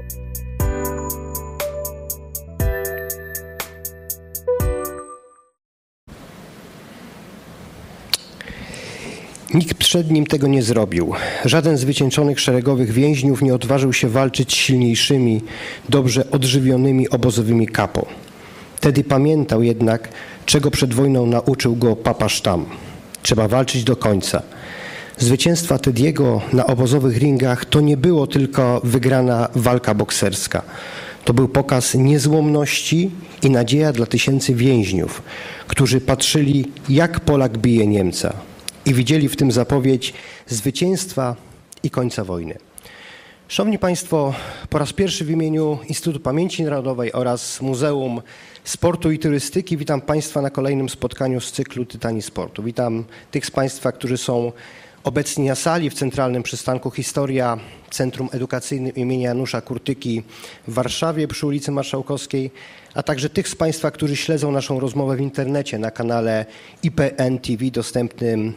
Nikt przed nim tego nie zrobił. Żaden z wycieńczonych szeregowych więźniów nie odważył się walczyć z silniejszymi, dobrze odżywionymi obozowymi kapo. Wtedy pamiętał jednak, czego przed wojną nauczył go papa Sztam. Trzeba walczyć do końca. Zwycięstwa Tediego na obozowych ringach to nie było tylko wygrana walka bokserska. To był pokaz niezłomności i nadzieja dla tysięcy więźniów, którzy patrzyli, jak Polak bije Niemca i widzieli w tym zapowiedź zwycięstwa i końca wojny. Szanowni Państwo, po raz pierwszy w imieniu Instytutu Pamięci Narodowej oraz Muzeum Sportu i Turystyki witam Państwa na kolejnym spotkaniu z cyklu Tytani Sportu. Witam tych z Państwa, którzy są obecni na sali w Centralnym Przystanku Historia, Centrum Edukacyjnym im. Janusza Kurtyki w Warszawie przy ulicy Marszałkowskiej, a także tych z Państwa, którzy śledzą naszą rozmowę w internecie na kanale IPN TV dostępnym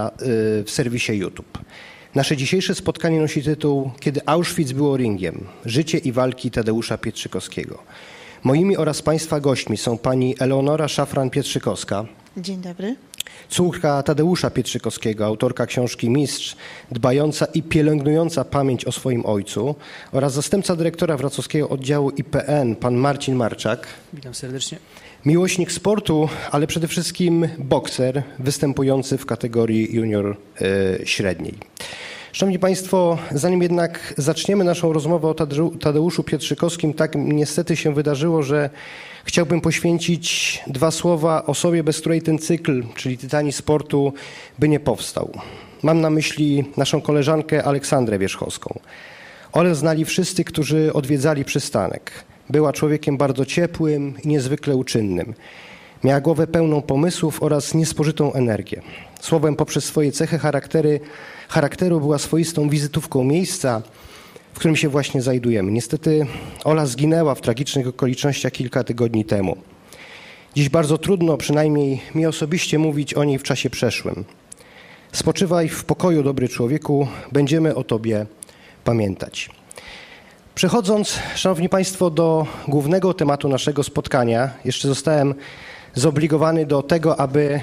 w serwisie YouTube. Nasze dzisiejsze spotkanie nosi tytuł Kiedy Auschwitz było ringiem. Życie i walki Tadeusza Pietrzykowskiego. Moimi oraz Państwa gośćmi są pani Eleonora Szafran-Pietrzykowska. Dzień dobry. Córka Tadeusza Pietrzykowskiego, autorka książki Mistrz, dbająca i pielęgnująca pamięć o swoim ojcu oraz zastępca dyrektora wrocławskiego oddziału IPN, pan Marcin Marczak. Witam serdecznie. Miłośnik sportu, ale przede wszystkim bokser występujący w kategorii junior średniej. Szanowni Państwo, zanim jednak zaczniemy naszą rozmowę o Tadeuszu Pietrzykowskim, tak niestety się wydarzyło, że chciałbym poświęcić 2 słowa osobie, bez której ten cykl, czyli Tytani Sportu, by nie powstał. Mam na myśli naszą koleżankę Aleksandrę Wierzchowską. Olę znali wszyscy, którzy odwiedzali przystanek. Była człowiekiem bardzo ciepłym i niezwykle uczynnym. Miała głowę pełną pomysłów oraz niespożytą energię. Słowem, poprzez swoje cechy charakteru była swoistą wizytówką miejsca, w którym się właśnie znajdujemy. Niestety Ola zginęła w tragicznych okolicznościach kilka tygodni temu. Dziś bardzo trudno, przynajmniej mi osobiście, mówić o niej w czasie przeszłym. Spoczywaj w pokoju, dobry człowieku, będziemy o Tobie pamiętać. Przechodząc, Szanowni Państwo, do głównego tematu naszego spotkania, jeszcze zostałem zobligowany do tego, aby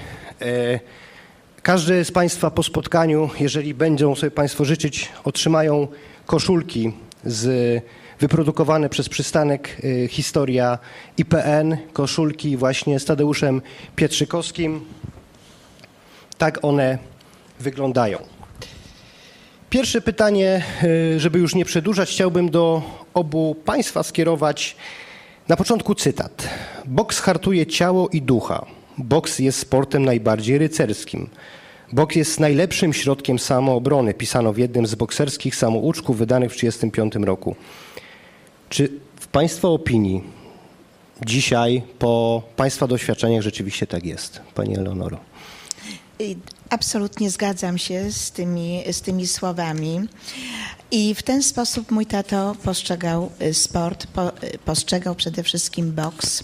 każdy z Państwa po spotkaniu, jeżeli będą sobie Państwo życzyć, otrzymają koszulki wyprodukowane przez przystanek Historia IPN, koszulki właśnie z Tadeuszem Pietrzykowskim. Tak one wyglądają. Pierwsze pytanie, żeby już nie przedłużać, chciałbym do obu Państwa skierować na początku cytat. Boks hartuje ciało i ducha. Boks jest sportem najbardziej rycerskim. Boks jest najlepszym środkiem samoobrony, pisano w jednym z bokserskich samouczków wydanych w 1935 roku. Czy w Państwa opinii dzisiaj, po Państwa doświadczeniach, rzeczywiście tak jest, Pani Eleonoro? Absolutnie zgadzam się z tymi słowami. I w ten sposób mój tato postrzegał sport, postrzegał przede wszystkim boks.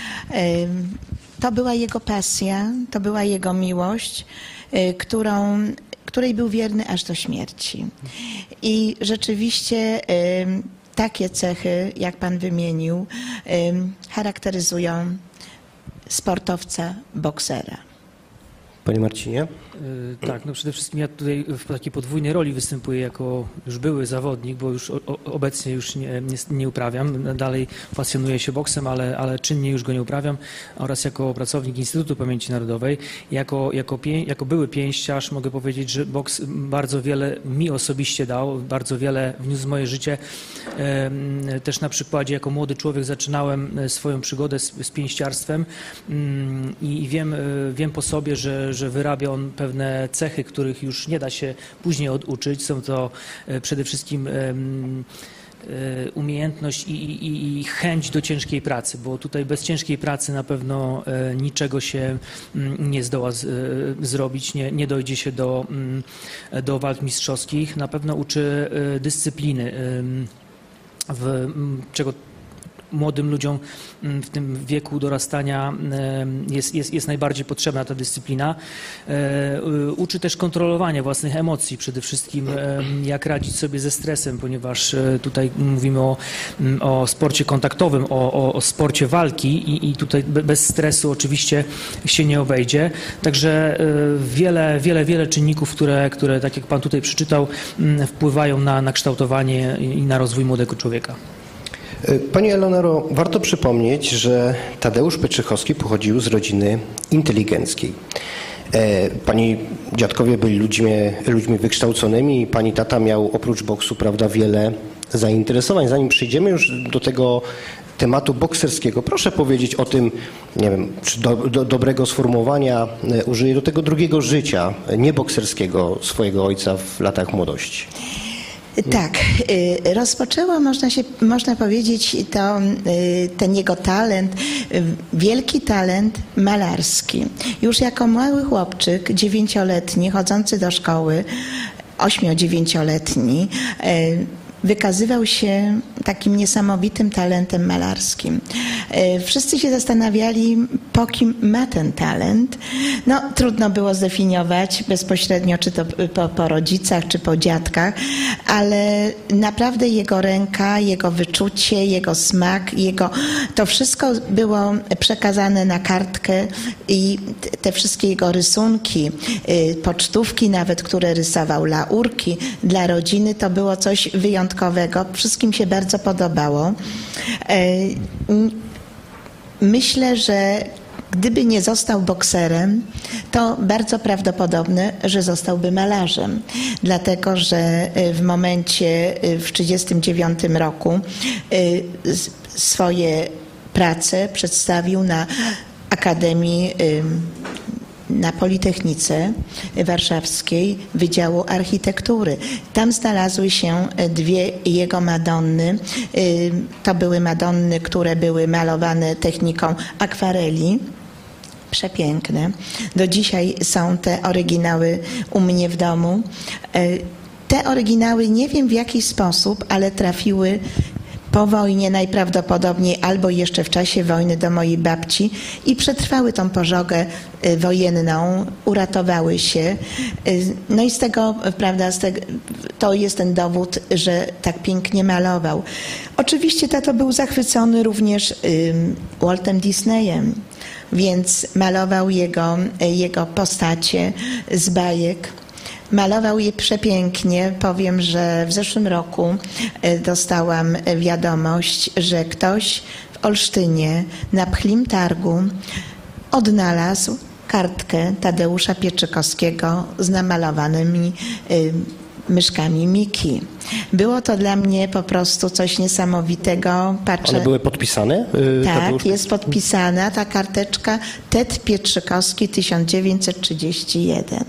To była jego pasja, to była jego miłość, której był wierny aż do śmierci. I rzeczywiście takie cechy, jak Pan wymienił, charakteryzują sportowca, boksera. Panie Marcinie? Tak, no przede wszystkim ja tutaj w takiej podwójnej roli występuję jako już były zawodnik, bo już obecnie już nie uprawiam. Dalej pasjonuję się boksem, ale czynnie już go nie uprawiam. Oraz jako pracownik Instytutu Pamięci Narodowej, jako były pięściarz mogę powiedzieć, że boks bardzo wiele mi osobiście dał, bardzo wiele wniósł w moje życie. Też na przykładzie jako młody człowiek zaczynałem swoją przygodę z pięściarstwem i wiem po sobie, że wyrabia on pewne cechy, których już nie da się później oduczyć. Są to przede wszystkim umiejętność i chęć do ciężkiej pracy, bo tutaj bez ciężkiej pracy na pewno niczego się nie zdoła zrobić, nie dojdzie się do walk mistrzowskich. Na pewno uczy dyscypliny, czego młodym ludziom w tym wieku dorastania jest najbardziej potrzebna ta dyscyplina. Uczy też kontrolowania własnych emocji, przede wszystkim jak radzić sobie ze stresem, ponieważ tutaj mówimy o sporcie kontaktowym, o sporcie walki i tutaj bez stresu oczywiście się nie obejdzie. Także wiele czynników, które tak jak Pan tutaj przeczytał, wpływają na kształtowanie i na rozwój młodego człowieka. Pani Eleonoro, warto przypomnieć, że Tadeusz Pietrzykowski pochodził z rodziny inteligenckiej. Pani dziadkowie byli ludźmi wykształconymi i pani tata miał oprócz boksu, prawda, wiele zainteresowań. Zanim przejdziemy już do tego tematu bokserskiego, proszę powiedzieć o tym, nie wiem, czy dobrego sformułowania użyję, do tego drugiego życia, niebokserskiego swojego ojca w latach młodości. Tak, rozpoczęło, można powiedzieć, ten jego talent, wielki talent malarski. Już jako mały chłopczyk, 9-letni, chodzący do szkoły, 8-9-letni, wykazywał się takim niesamowitym talentem malarskim. Wszyscy się zastanawiali, po kim ma ten talent. No, trudno było zdefiniować bezpośrednio, czy to po rodzicach, czy po dziadkach, ale naprawdę jego ręka, jego wyczucie, jego smak, to wszystko było przekazane na kartkę i te wszystkie jego rysunki, pocztówki nawet, które rysował, laurki dla rodziny, to było coś wyjątkowego. Wszystkim się bardzo podobało. Myślę, że gdyby nie został bokserem, to bardzo prawdopodobne, że zostałby malarzem. Dlatego, że w momencie, w 1939 roku swoje prace przedstawił na Akademii, na Politechnice Warszawskiej Wydziału Architektury. Tam znalazły się dwie jego Madonny. To były Madonny, które były malowane techniką akwareli. Przepiękne. Do dzisiaj są te oryginały u mnie w domu. Te oryginały nie wiem w jaki sposób, ale trafiły po wojnie najprawdopodobniej albo jeszcze w czasie wojny do mojej babci i przetrwały tą pożogę wojenną, uratowały się. No i z tego, prawda, to jest ten dowód, że tak pięknie malował. Oczywiście tato był zachwycony również Waltem Disneyem, więc malował jego postacie z bajek. Malował je przepięknie. Powiem, że w zeszłym roku dostałam wiadomość, że ktoś w Olsztynie na Pchlim Targu odnalazł kartkę Tadeusza Pietrzykowskiego z namalowanymi myszkami Miki. Było to dla mnie po prostu coś niesamowitego. Patrzę. One były podpisane? Tak, jest podpisana ta karteczka Ted Pietrzykowski 1931.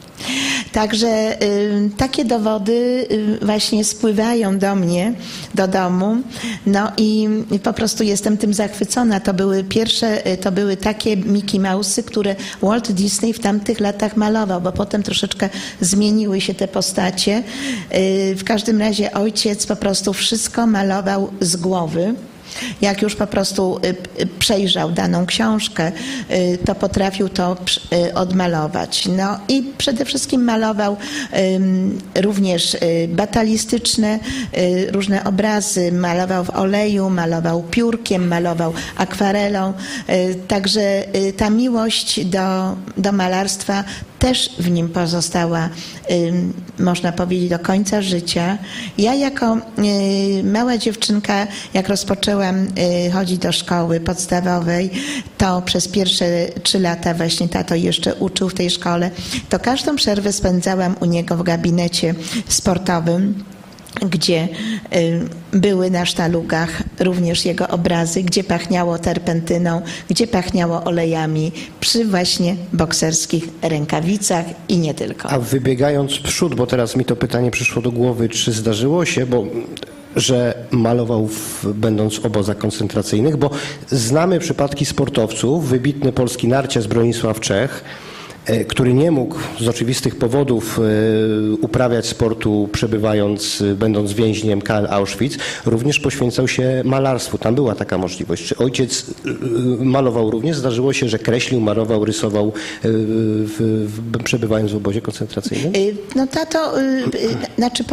Także takie dowody właśnie spływają do mnie, do domu, no i po prostu jestem tym zachwycona. To były takie Mickey Mouse'y, które Walt Disney w tamtych latach malował, bo potem troszeczkę zmieniły się te postacie. W każdym razie ojciec po prostu wszystko malował z głowy. Jak już po prostu przejrzał daną książkę, to potrafił to odmalować. No i przede wszystkim malował również batalistyczne różne obrazy. Malował w oleju, malował piórkiem, malował akwarelą. Także ta miłość do malarstwa też w nim pozostała, można powiedzieć, do końca życia. Ja jako mała dziewczynka, jak rozpoczęłam chodzić do szkoły podstawowej, to przez pierwsze 3 lata właśnie tato jeszcze uczył w tej szkole, to każdą przerwę spędzałam u niego w gabinecie sportowym, gdzie były na sztalugach również jego obrazy, gdzie pachniało terpentyną, gdzie pachniało olejami, przy właśnie bokserskich rękawicach i nie tylko. A wybiegając w przód, bo teraz mi to pytanie przyszło do głowy, czy zdarzyło się, że malował będąc w obozach koncentracyjnych, bo znamy przypadki sportowców, wybitny polski narciarz Bronisław Czech, który nie mógł z oczywistych powodów uprawiać sportu, będąc więźniem KL Auschwitz, również poświęcał się malarstwu. Tam była taka możliwość. Czy ojciec malował również? Zdarzyło się, że kreślił, malował, rysował, przebywając w obozie koncentracyjnym? No tato, znaczy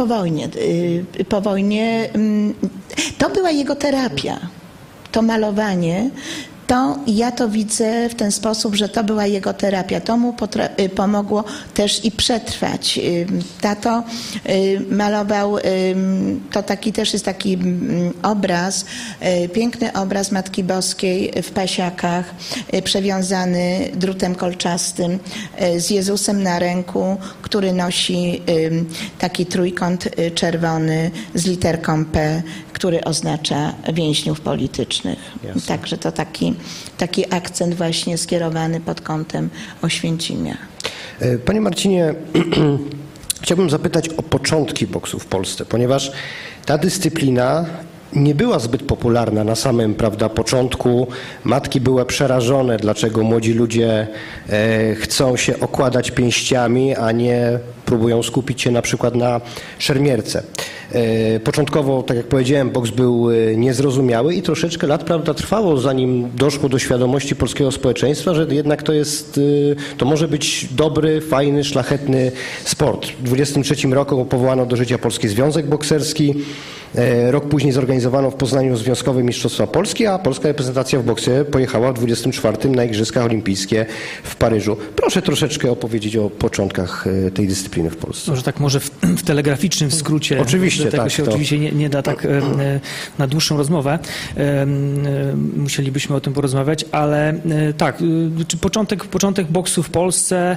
po wojnie to była jego terapia. To malowanie, to ja to widzę w ten sposób, że to była jego terapia. To mu pomogło też i przetrwać. Tato malował, to taki też jest taki obraz, piękny obraz Matki Boskiej w pasiakach, przewiązany drutem kolczastym z Jezusem na ręku, który nosi taki trójkąt czerwony z literką P, który oznacza więźniów politycznych. Jasne. Także to taki akcent właśnie skierowany pod kątem Oświęcimia. Panie Marcinie, chciałbym zapytać o początki boksu w Polsce, ponieważ ta dyscyplina nie była zbyt popularna na samym, początku. Matki były przerażone, dlaczego młodzi ludzie chcą się okładać pięściami, a nie próbują skupić się na przykład na szermierce. Początkowo, tak jak powiedziałem, boks był niezrozumiały i troszeczkę lat, trwało, zanim doszło do świadomości polskiego społeczeństwa, że jednak to może być dobry, fajny, szlachetny sport. W 1923 roku powołano do życia Polski Związek Bokserski. Rok później zorganizowano w Poznaniu Związkowe Mistrzostwa Polski, a polska reprezentacja w boksie pojechała w 1924 na Igrzyska Olimpijskie w Paryżu. Proszę troszeczkę opowiedzieć o początkach tej dyscypliny w Polsce. Może w telegraficznym skrócie. Oczywiście, tego tak. się oczywiście nie da tak na dłuższą rozmowę. Musielibyśmy o tym porozmawiać, ale tak, początek boksu w Polsce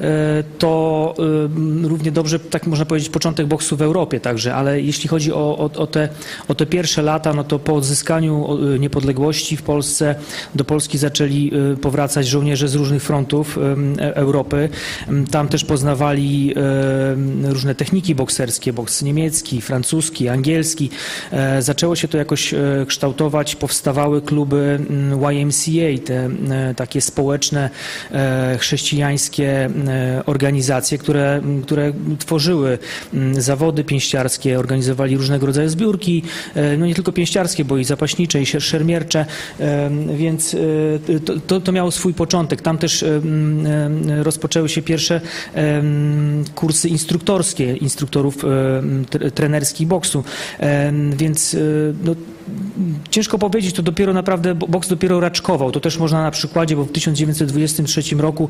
to równie dobrze, tak można powiedzieć, początek boksu w Europie także, ale jeśli chodzi o te pierwsze lata, no to po odzyskaniu niepodległości w Polsce do Polski zaczęli powracać żołnierze z różnych frontów Europy. Tam też poznawali różne techniki bokserskie, boks niemiecki, francuski, angielski. Zaczęło się to jakoś kształtować, powstawały kluby YMCA, te takie społeczne, chrześcijańskie organizacje, które tworzyły zawody pięściarskie, organizowali różnego rodzaju zbiórki, no nie tylko pięściarskie, bo i zapaśnicze, i szermiercze, więc to miało swój początek. Tam też rozpoczęły się pierwsze kursy instruktorskie, instruktorów trenerskich boksu, więc no, ciężko powiedzieć, to dopiero naprawdę boks dopiero raczkował. To też można na przykładzie, bo w 1923 roku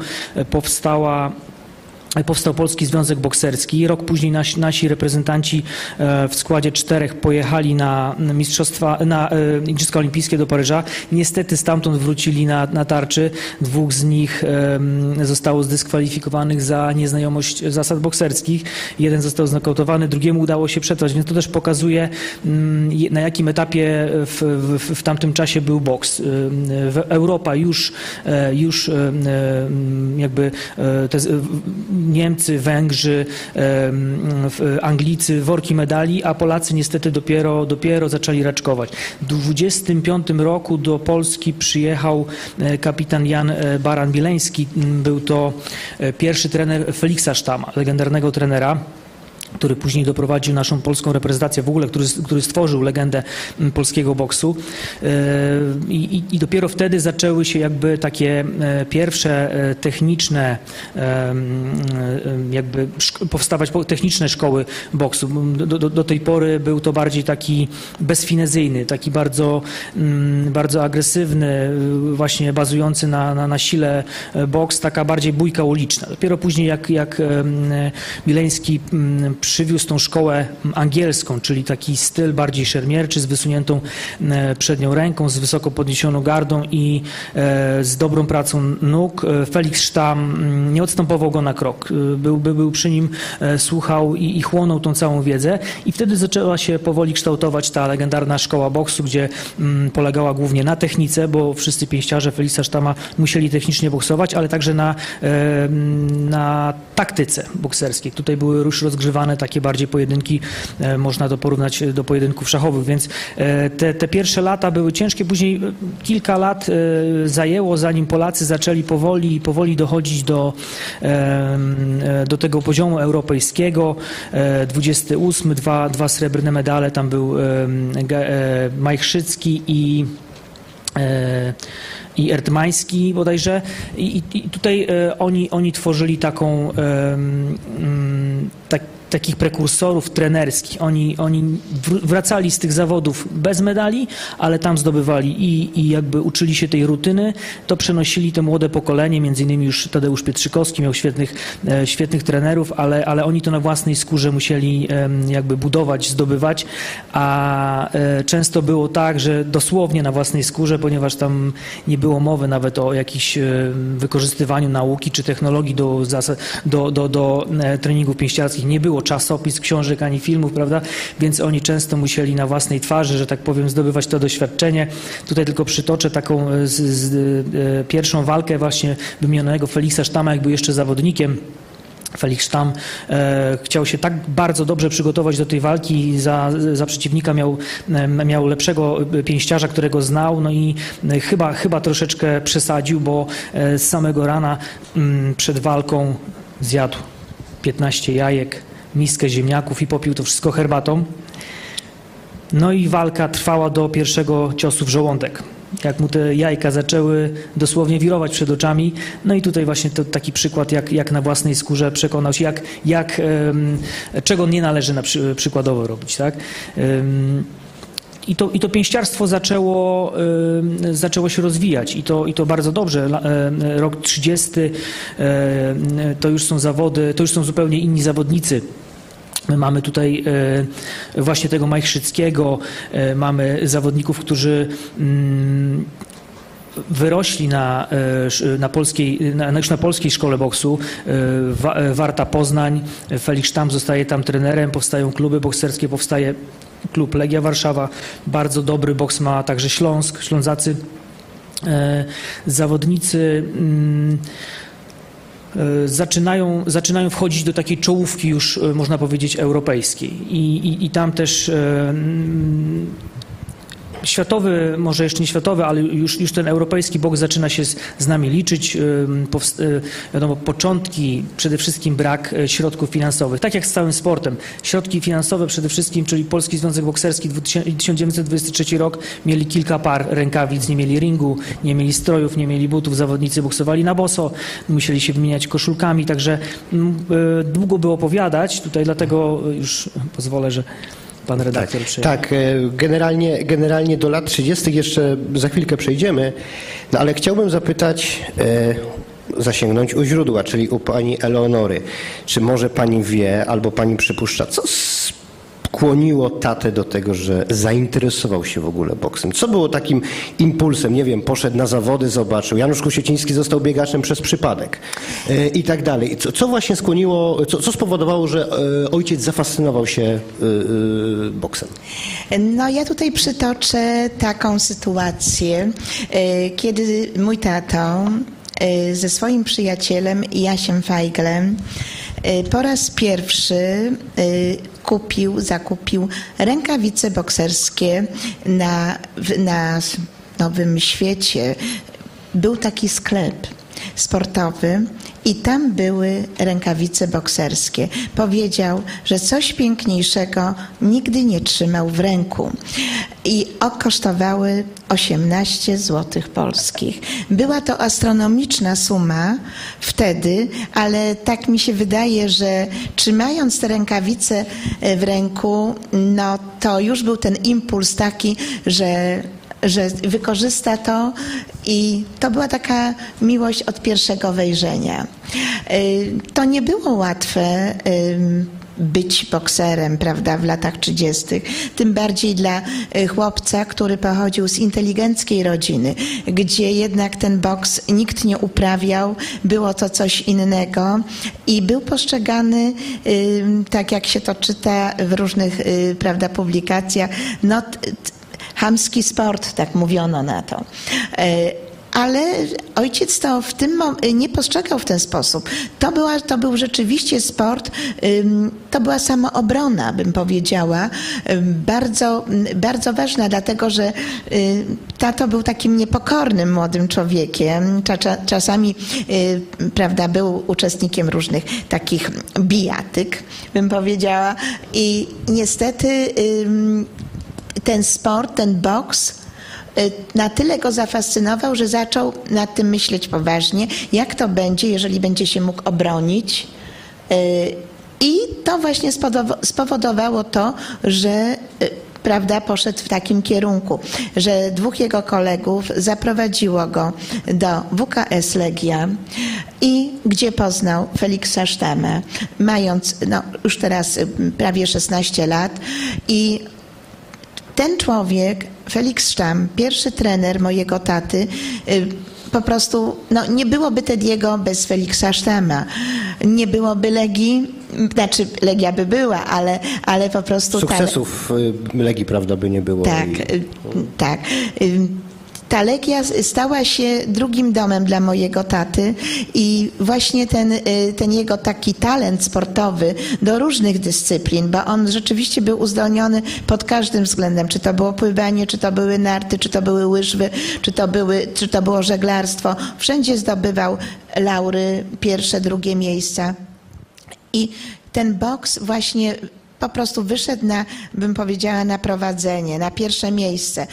powstał Polski Związek Bokserski. Rok później nasi reprezentanci w składzie 4 pojechali na Igrzyska Olimpijskie do Paryża. Niestety stamtąd wrócili na tarczy. 2 z nich zostało zdyskwalifikowanych za nieznajomość zasad bokserskich. 1 został znokautowany, drugiemu udało się przetrwać, więc to też pokazuje, na jakim etapie w tamtym czasie był boks. Europa już jakby Niemcy, Węgrzy, Anglicy, worki medali, a Polacy niestety dopiero zaczęli raczkować. W 1925 roku do Polski przyjechał kapitan Jan Baran-Bieleński. Był to pierwszy trener Feliksa Sztama, legendarnego trenera, który później doprowadził naszą polską reprezentację, w ogóle, który stworzył legendę polskiego boksu. I dopiero wtedy zaczęły się jakby takie pierwsze techniczne, jakby powstawać techniczne szkoły boksu. Do tej pory był to bardziej taki bezfinezyjny, taki bardzo agresywny, właśnie bazujący na sile boks, taka bardziej bójka uliczna. Dopiero później jak Bieleński przywiózł tą szkołę angielską, czyli taki styl bardziej szermierczy, z wysuniętą przednią ręką, z wysoko podniesioną gardą i z dobrą pracą nóg. Felix Sztam nie odstępował go na krok. Był przy nim, słuchał i chłonął tą całą wiedzę i wtedy zaczęła się powoli kształtować ta legendarna szkoła boksu, gdzie polegała głównie na technice, bo wszyscy pięściarze Felixa Sztama musieli technicznie boksować, ale także na taktyce bokserskiej. Tutaj były już rozgrywane zwane takie bardziej pojedynki, można to porównać do pojedynków szachowych, więc te pierwsze lata były ciężkie, później kilka lat zajęło, zanim Polacy zaczęli powoli dochodzić do tego poziomu europejskiego. 28, dwa srebrne medale, tam był Majchrzycki i Erdmański bodajże i tutaj oni tworzyli takich prekursorów trenerskich. Oni wracali z tych zawodów bez medali, ale tam zdobywali i jakby uczyli się tej rutyny, to przenosili te młode pokolenie, między innymi już Tadeusz Pietrzykowski miał świetnych trenerów, ale oni to na własnej skórze musieli jakby budować, zdobywać, a często było tak, że dosłownie na własnej skórze, ponieważ tam nie było mowy nawet o jakimś wykorzystywaniu nauki czy technologii do treningów pięściarskich, nie było czasopism, książek ani filmów, prawda? Więc oni często musieli na własnej twarzy, że tak powiem, zdobywać to doświadczenie. Tutaj tylko przytoczę taką pierwszą walkę właśnie wymienionego Feliksa Sztama, jak był jeszcze zawodnikiem. Felix Sztam chciał się tak bardzo dobrze przygotować do tej walki, za przeciwnika miał lepszego pięściarza, którego znał, no i chyba troszeczkę przesadził, bo z samego rana przed walką zjadł 15 jajek, miskę ziemniaków i popił to wszystko herbatą. No i walka trwała do pierwszego ciosu w żołądek. Jak mu te jajka zaczęły dosłownie wirować przed oczami. No i tutaj właśnie to taki przykład, jak na własnej skórze przekonał się, czego nie należy przykładowo robić, tak? I to pięściarstwo zaczęło się rozwijać i to bardzo dobrze. Rok 30 to już są zawody, to już są zupełnie inni zawodnicy. My mamy tutaj właśnie tego Majchrzyckiego, mamy zawodników, którzy wyrośli już na polskiej szkole boksu. Warta Poznań, Felix Sztam zostaje tam trenerem, powstają kluby bokserskie, powstaje klub Legia Warszawa, bardzo dobry boks ma także Śląsk, Ślązacy. Zawodnicy zaczynają wchodzić do takiej czołówki już, można powiedzieć, europejskiej. I tam też światowy, może jeszcze nie światowy, ale już ten europejski boks zaczyna się z nami liczyć. Wiadomo, początki, przede wszystkim brak środków finansowych. Tak jak z całym sportem. Środki finansowe przede wszystkim, czyli Polski Związek Bokserski 1923 rok mieli kilka par rękawic, nie mieli ringu, nie mieli strojów, nie mieli butów, zawodnicy boksowali na boso, musieli się wymieniać koszulkami, także długo było opowiadać, tutaj dlatego już pozwolę, że pan redaktor przejdzie. Tak, generalnie do lat 30. jeszcze za chwilkę przejdziemy, no ale chciałbym zapytać, zasięgnąć u źródła, czyli u pani Eleonory. Czy może pani wie, albo pani przypuszcza, co skłoniło tatę do tego, że zainteresował się w ogóle boksem? Co było takim impulsem? Nie wiem, poszedł na zawody, zobaczył. Janusz Kusieciński został biegaczem przez przypadek i tak dalej. Co właśnie skłoniło, co spowodowało, że ojciec zafascynował się boksem? No ja tutaj przytoczę taką sytuację, kiedy mój tato ze swoim przyjacielem Jasiem Fajglem po raz pierwszy zakupił rękawice bokserskie na Nowym Świecie. Był taki sklep sportowy i tam były rękawice bokserskie. Powiedział, że coś piękniejszego nigdy nie trzymał w ręku. I kosztowały 18 zł polskich. Była to astronomiczna suma wtedy, ale tak mi się wydaje, że trzymając te rękawice w ręku, no to już był ten impuls taki, że wykorzysta to i to była taka miłość od pierwszego wejrzenia. To nie było łatwe być bokserem, prawda, w latach 30. Tym bardziej dla chłopca, który pochodził z inteligenckiej rodziny, gdzie jednak ten boks nikt nie uprawiał, było to coś innego i był postrzegany, tak jak się to czyta w różnych, prawda, publikacjach, chamski sport, tak mówiono na to. ale ojciec to w tym nie postrzegał w ten sposób. To był rzeczywiście sport, to była samoobrona, bym powiedziała, bardzo, bardzo ważna, dlatego że tato był takim niepokornym młodym człowiekiem. Czasami, prawda, był uczestnikiem różnych takich bijatyk, bym powiedziała. I niestety ten sport, ten boks na tyle go zafascynował, że zaczął nad tym myśleć poważnie, jak to będzie, jeżeli będzie się mógł obronić. I to właśnie spowodowało to, że prawda, poszedł w takim kierunku, że 2 jego kolegów zaprowadziło go do WKS Legia i gdzie poznał Feliksa Sztamę, mając już teraz prawie 16 lat i ten człowiek, Feliks Sztam, pierwszy trener mojego taty, po prostu nie byłoby Tediego bez Feliksa Sztama. Nie byłoby Legii, znaczy Legia by była, ale po prostu... Sukcesów Legii, prawda, by nie było. Tak, tak. Ta Legia stała się drugim domem dla mojego taty i właśnie ten jego taki talent sportowy do różnych dyscyplin, bo on rzeczywiście był uzdolniony pod każdym względem, czy to było pływanie, czy to były narty, czy to były łyżwy, czy to było żeglarstwo. Wszędzie zdobywał laury, pierwsze, drugie miejsca. I ten boks właśnie po prostu wyszedł bym powiedziała, na prowadzenie, na pierwsze miejsce.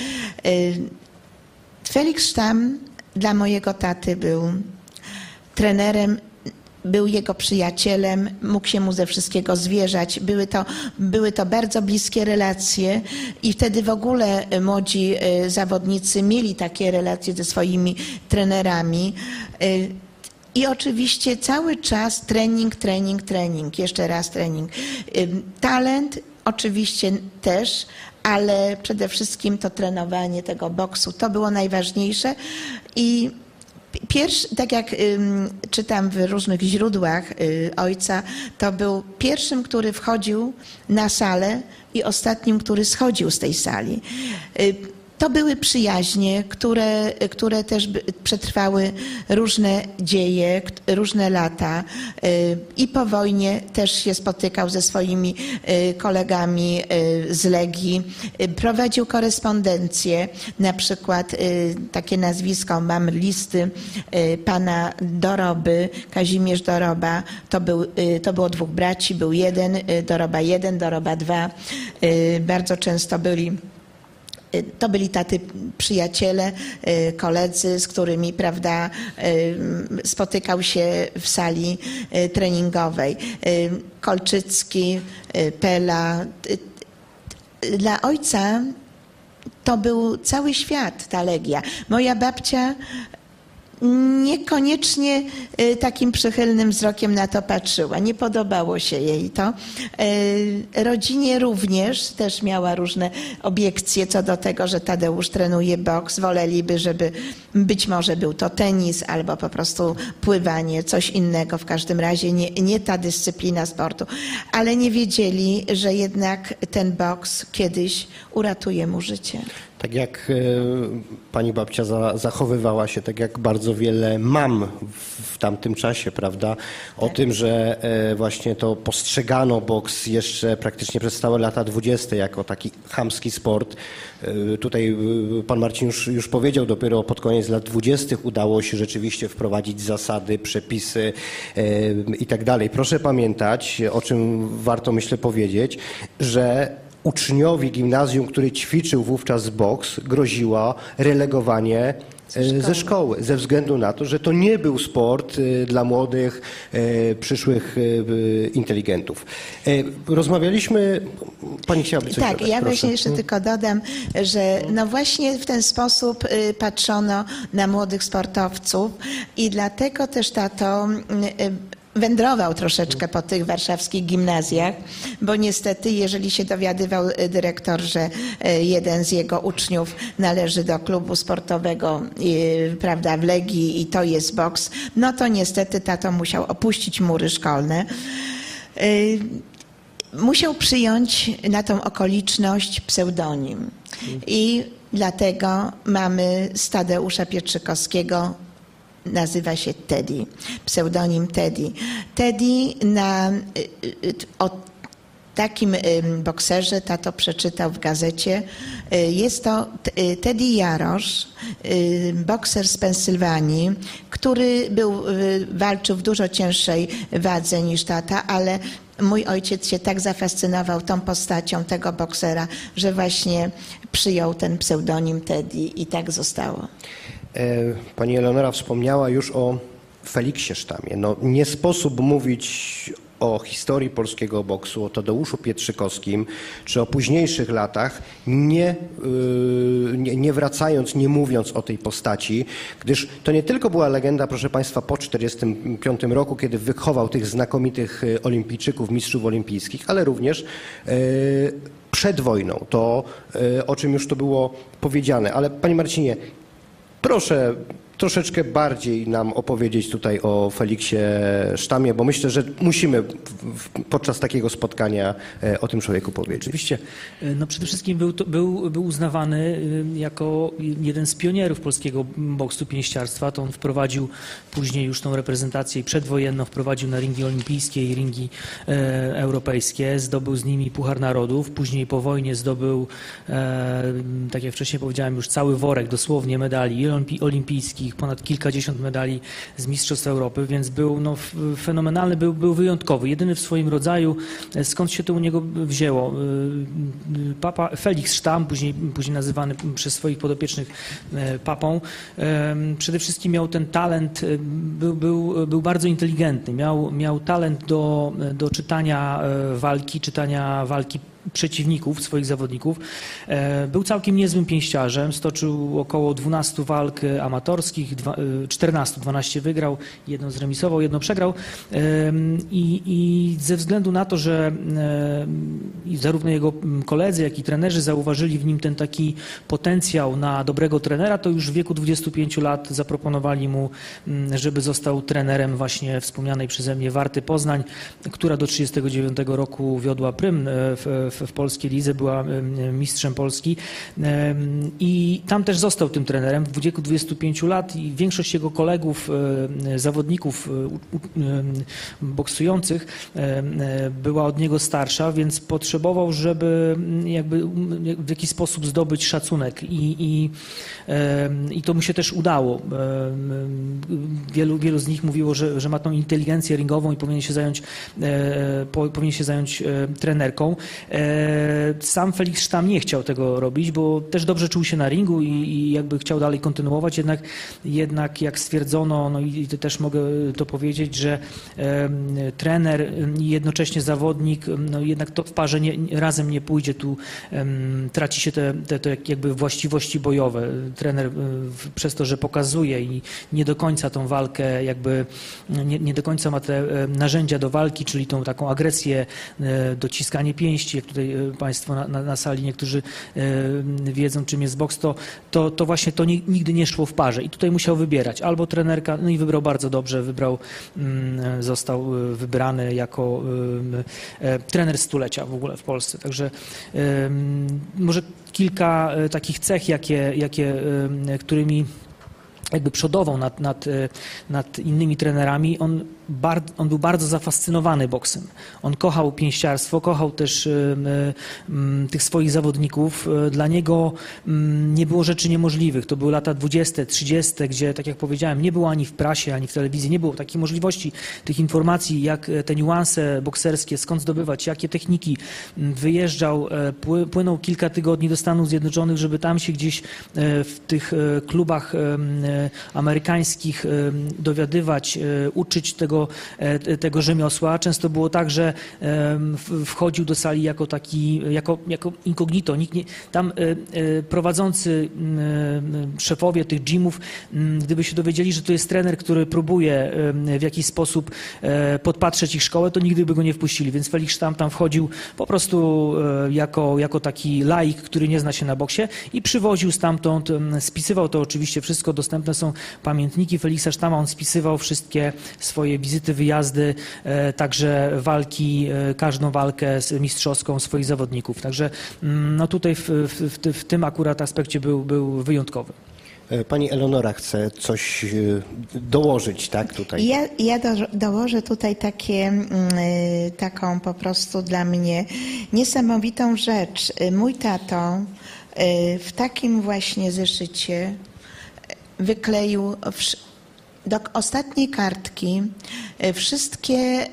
Feliks Sztam dla mojego taty był trenerem, był jego przyjacielem, mógł się mu ze wszystkiego zwierzać. Były to bardzo bliskie relacje i wtedy w ogóle młodzi zawodnicy mieli takie relacje ze swoimi trenerami. I oczywiście cały czas trening, jeszcze raz trening. Talent oczywiście też, ale przede wszystkim to trenowanie tego boksu, to było najważniejsze. I tak jak czytam w różnych źródłach ojca, to był pierwszym, który wchodził na salę i ostatnim, który schodził z tej sali. To były przyjaźnie, które też przetrwały różne dzieje, różne lata i po wojnie też się spotykał ze swoimi kolegami z Legii. Prowadził korespondencję, na przykład takie nazwisko, mam listy pana Doroby, Kazimierz Doroba, to było 2 braci, był jeden, Doroba 2, bardzo często to byli tacy przyjaciele, koledzy, z którymi, prawda, spotykał się w sali treningowej. Kolczycki, Pela. Dla ojca to był cały świat, ta Legia. Moja babcia niekoniecznie takim przychylnym wzrokiem na to patrzyła. Nie podobało się jej to. Rodzinie również też miała różne obiekcje co do tego, że Tadeusz trenuje boks. Woleliby, żeby być może był to tenis albo po prostu pływanie, coś innego. W każdym razie nie ta dyscyplina sportu. Ale nie wiedzieli, że jednak ten boks kiedyś uratuje mu życie. Tak jak pani babcia zachowywała się, tak jak bardzo wiele mam w tamtym czasie, prawda? O tym, że właśnie to postrzegano boks jeszcze praktycznie przez całe lata 20. jako taki chamski sport. Tutaj pan Marcin już powiedział, dopiero pod koniec lat 20. udało się rzeczywiście wprowadzić zasady, przepisy i tak dalej. Proszę pamiętać, o czym warto, myślę, powiedzieć, że uczniowi gimnazjum, który ćwiczył wówczas boks, groziło relegowanie ze szkoły, ze względu na to, że to nie był sport dla młodych, przyszłych inteligentów. Rozmawialiśmy, pani chciałaby coś dodać? Tak, ja właśnie jeszcze tylko dodam, że no właśnie w ten sposób patrzono na młodych sportowców i dlatego też tato wędrował troszeczkę po tych warszawskich gimnazjach, bo niestety, jeżeli się dowiadywał dyrektor, że jeden z jego uczniów należy do klubu sportowego, prawda, w Legii i to jest boks, no to niestety tato musiał opuścić mury szkolne. Musiał przyjąć na tą okoliczność pseudonim. I Dlatego mamy z Tadeusza Pietrzykowskiego, nazywa się Teddy, pseudonim Teddy. Teddy o takim bokserze tato przeczytał w gazecie. Jest to Teddy Jarosz, bokser z Pensylwanii, który walczył w dużo cięższej wadze niż tata, ale mój ojciec się tak zafascynował tą postacią tego boksera, że właśnie przyjął ten pseudonim Teddy i tak zostało. Pani Eleonora wspomniała już o Feliksie Sztamie. No, nie sposób mówić o historii polskiego boksu, o Tadeuszu Pietrzykowskim, czy o późniejszych latach, nie wracając, nie mówiąc o tej postaci, gdyż to nie tylko była legenda, proszę Państwa, po 1945 roku, kiedy wychował tych znakomitych olimpijczyków, mistrzów olimpijskich, ale również przed wojną, to o czym już to było powiedziane. Ale Panie Marcinie, proszę troszeczkę bardziej nam opowiedzieć tutaj o Feliksie Sztamie, bo myślę, że musimy podczas takiego spotkania o tym człowieku powiedzieć. Oczywiście. No przede wszystkim był uznawany jako jeden z pionierów polskiego boksu pięściarstwa. To on wprowadził później już tą reprezentację przedwojenną, wprowadził na ringi olimpijskie i ringi europejskie. Zdobył z nimi Puchar Narodów. Później po wojnie zdobył, tak jak wcześniej powiedziałem, już cały worek dosłownie medali olimpijskich, ponad kilkadziesiąt medali z Mistrzostw Europy, więc był fenomenalny, był wyjątkowy, jedyny w swoim rodzaju. Skąd się to u niego wzięło? Papa Feliks Sztam, później nazywany przez swoich podopiecznych papą, przede wszystkim miał ten talent, był bardzo inteligentny, miał talent do czytania walki przeciwników, swoich zawodników. Był całkiem niezłym pięściarzem, stoczył około 12 walk amatorskich, 12 wygrał, jedną zremisował, jedną przegrał i ze względu na to, że zarówno jego koledzy, jak i trenerzy zauważyli w nim ten taki potencjał na dobrego trenera, to już w wieku 25 lat zaproponowali mu, żeby został trenerem właśnie wspomnianej przeze mnie Warty Poznań, która do 1939 roku wiodła prym w polskiej lidze, była mistrzem Polski i tam też został tym trenerem w wieku 25 lat i większość jego kolegów, zawodników boksujących była od niego starsza, więc potrzebował, żeby jakby w jakiś sposób zdobyć szacunek i to mu się też udało. Wielu z nich mówiło, że ma tą inteligencję ringową i powinien się zająć trenerką. Sam Feliks Sztam nie chciał tego robić, bo też dobrze czuł się na ringu i jakby chciał dalej kontynuować, jednak jak stwierdzono, no i też mogę to powiedzieć, że trener i jednocześnie zawodnik, no jednak to w parze razem nie pójdzie, tu traci się te jakby właściwości bojowe. Trener przez to, że pokazuje i nie do końca tą walkę jakby, nie do końca ma te narzędzia do walki, czyli tą taką agresję, dociskanie pięści, jak tutaj Państwo na sali niektórzy wiedzą, czym jest boks, to właśnie to nigdy nie szło w parze i tutaj musiał wybierać albo trenerka, no i wybrał bardzo dobrze, został wybrany jako trener stulecia w ogóle w Polsce. Także może kilka takich cech, którymi jakby przodował nad innymi trenerami. On był bardzo zafascynowany boksem. On kochał pięściarstwo, kochał też tych swoich zawodników. Dla niego nie było rzeczy niemożliwych. To były lata 20., 30., gdzie, tak jak powiedziałem, nie było ani w prasie, ani w telewizji, nie było takiej możliwości, tych informacji, jak te niuanse bokserskie, skąd zdobywać, jakie techniki. Wyjeżdżał, płynął kilka tygodni do Stanów Zjednoczonych, żeby tam się gdzieś w tych klubach amerykańskich dowiadywać, uczyć tego rzemiosła. Często było tak, że wchodził do sali jako incognito. Tam prowadzący szefowie tych gymów, gdyby się dowiedzieli, że to jest trener, który próbuje w jakiś sposób podpatrzeć ich szkołę, to nigdy by go nie wpuścili. Więc Feliks Sztam tam wchodził po prostu jako taki laik, który nie zna się na boksie i przywoził stamtąd, spisywał to oczywiście wszystko, dostępne są pamiętniki Feliksa Sztama, on spisywał wszystkie swoje wizyty, wyjazdy, także walki, każdą walkę mistrzowską swoich zawodników. Także no tutaj w tym akurat aspekcie był wyjątkowy. Pani Eleonora chce coś dołożyć, tak, tutaj? Ja dołożę tutaj taką po prostu dla mnie niesamowitą rzecz. Mój tato w takim właśnie zeszycie wykleił do ostatniej kartki wszystkie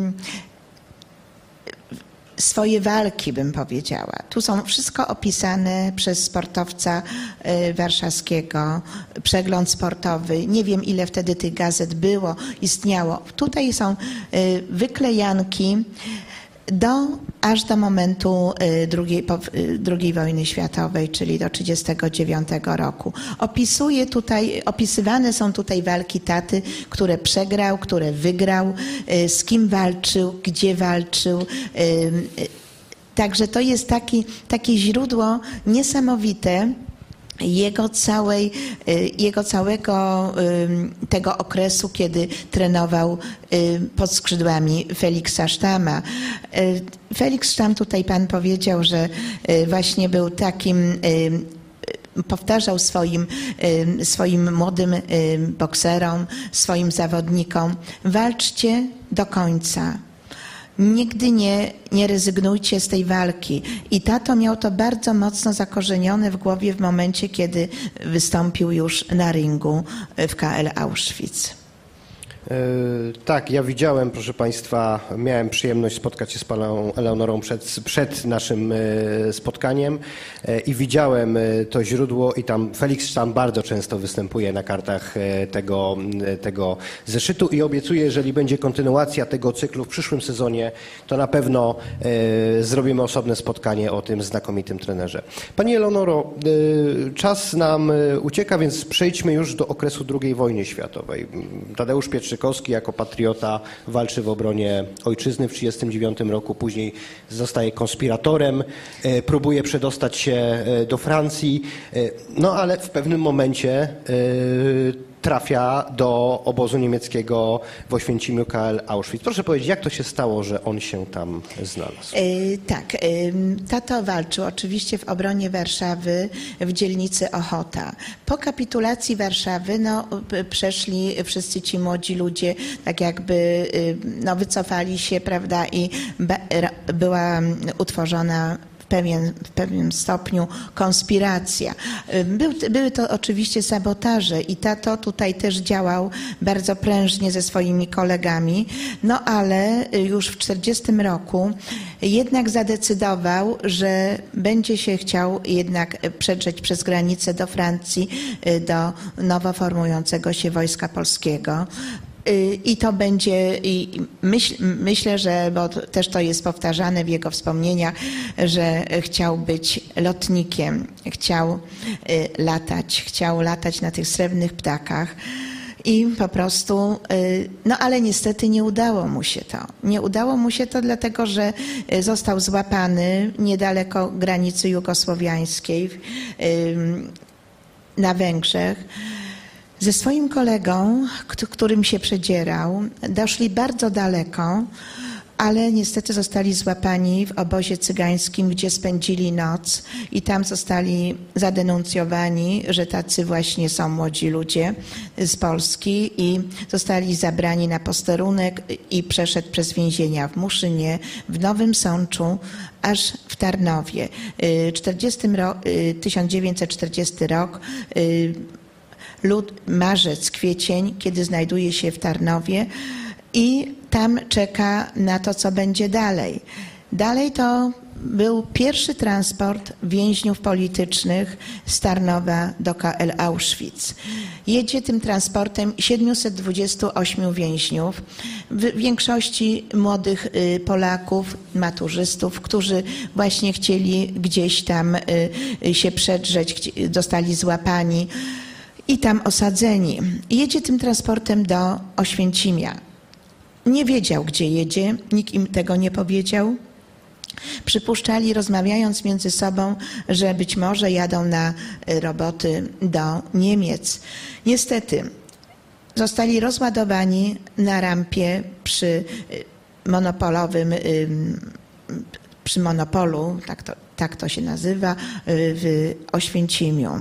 swoje walki, bym powiedziała. Tu są wszystko opisane przez sportowca warszawskiego, przegląd sportowy. Nie wiem, ile wtedy tych gazet istniało. Tutaj są wyklejanki aż do momentu II wojny światowej, czyli do 1939 roku. Opisywane są tutaj walki taty, które przegrał, które wygrał, z kim walczył, gdzie walczył. Także to jest takie źródło niesamowite jego całego tego okresu, kiedy trenował pod skrzydłami Feliksa Sztama. Felix Sztam, tutaj pan powiedział, że właśnie był takim, powtarzał swoim młodym bokserom, swoim zawodnikom: walczcie do końca. Nigdy nie rezygnujcie z tej walki. I tato miał to bardzo mocno zakorzenione w głowie w momencie, kiedy wystąpił już na ringu w KL Auschwitz. Tak, ja widziałem, proszę Państwa, miałem przyjemność spotkać się z Panią Eleonorą przed naszym spotkaniem i widziałem to źródło i tam Felix Sztam bardzo często występuje na kartach tego zeszytu i obiecuję, jeżeli będzie kontynuacja tego cyklu w przyszłym sezonie, to na pewno zrobimy osobne spotkanie o tym znakomitym trenerze. Pani Eleonoro, czas nam ucieka, więc przejdźmy już do okresu II wojny światowej. Tadeusz Pietrzykowski jako patriota walczy w obronie ojczyzny w 1939 roku, później zostaje konspiratorem, próbuje przedostać się do Francji, no ale w pewnym momencie trafia do obozu niemieckiego w Oświęcimiu, KL Auschwitz. Proszę powiedzieć, jak to się stało, że on się tam znalazł? Tak, tato walczył oczywiście w obronie Warszawy w dzielnicy Ochota. Po kapitulacji Warszawy przeszli wszyscy ci młodzi ludzie, tak jakby wycofali się, prawda, i była utworzona w pewnym stopniu konspiracja. Były to oczywiście sabotaże i tato tutaj też działał bardzo prężnie ze swoimi kolegami, ale już w 1940 roku jednak zadecydował, że będzie się chciał jednak przedrzeć przez granicę do Francji, do nowo formującego się Wojska Polskiego. I to będzie, myślę, że, bo też to jest powtarzane w jego wspomnieniach, że chciał być lotnikiem, chciał latać na tych srebrnych ptakach. I po prostu, ale niestety nie udało mu się to. Nie udało mu się to dlatego, że został złapany niedaleko granicy jugosłowiańskiej na Węgrzech. Ze swoim kolegą, którym się przedzierał, doszli bardzo daleko, ale niestety zostali złapani w obozie cygańskim, gdzie spędzili noc i tam zostali zadenuncjowani, że tacy właśnie są młodzi ludzie z Polski i zostali zabrani na posterunek i przeszedł przez więzienia w Muszynie, w Nowym Sączu, aż w Tarnowie. 1940 rok, marzec, kwiecień, kiedy znajduje się w Tarnowie i tam czeka na to, co będzie dalej. Dalej to był pierwszy transport więźniów politycznych z Tarnowa do KL Auschwitz. Jedzie tym transportem 728 więźniów, w większości młodych Polaków, maturzystów, którzy właśnie chcieli gdzieś tam się przedrzeć, zostali złapani i tam osadzeni. Jedzie tym transportem do Oświęcimia. Nie wiedział, gdzie jedzie, nikt im tego nie powiedział. Przypuszczali, rozmawiając między sobą, że być może jadą na roboty do Niemiec. Niestety zostali rozładowani na rampie przy monopolowym, przy monopolu, tak to się nazywa, w Oświęcimiu.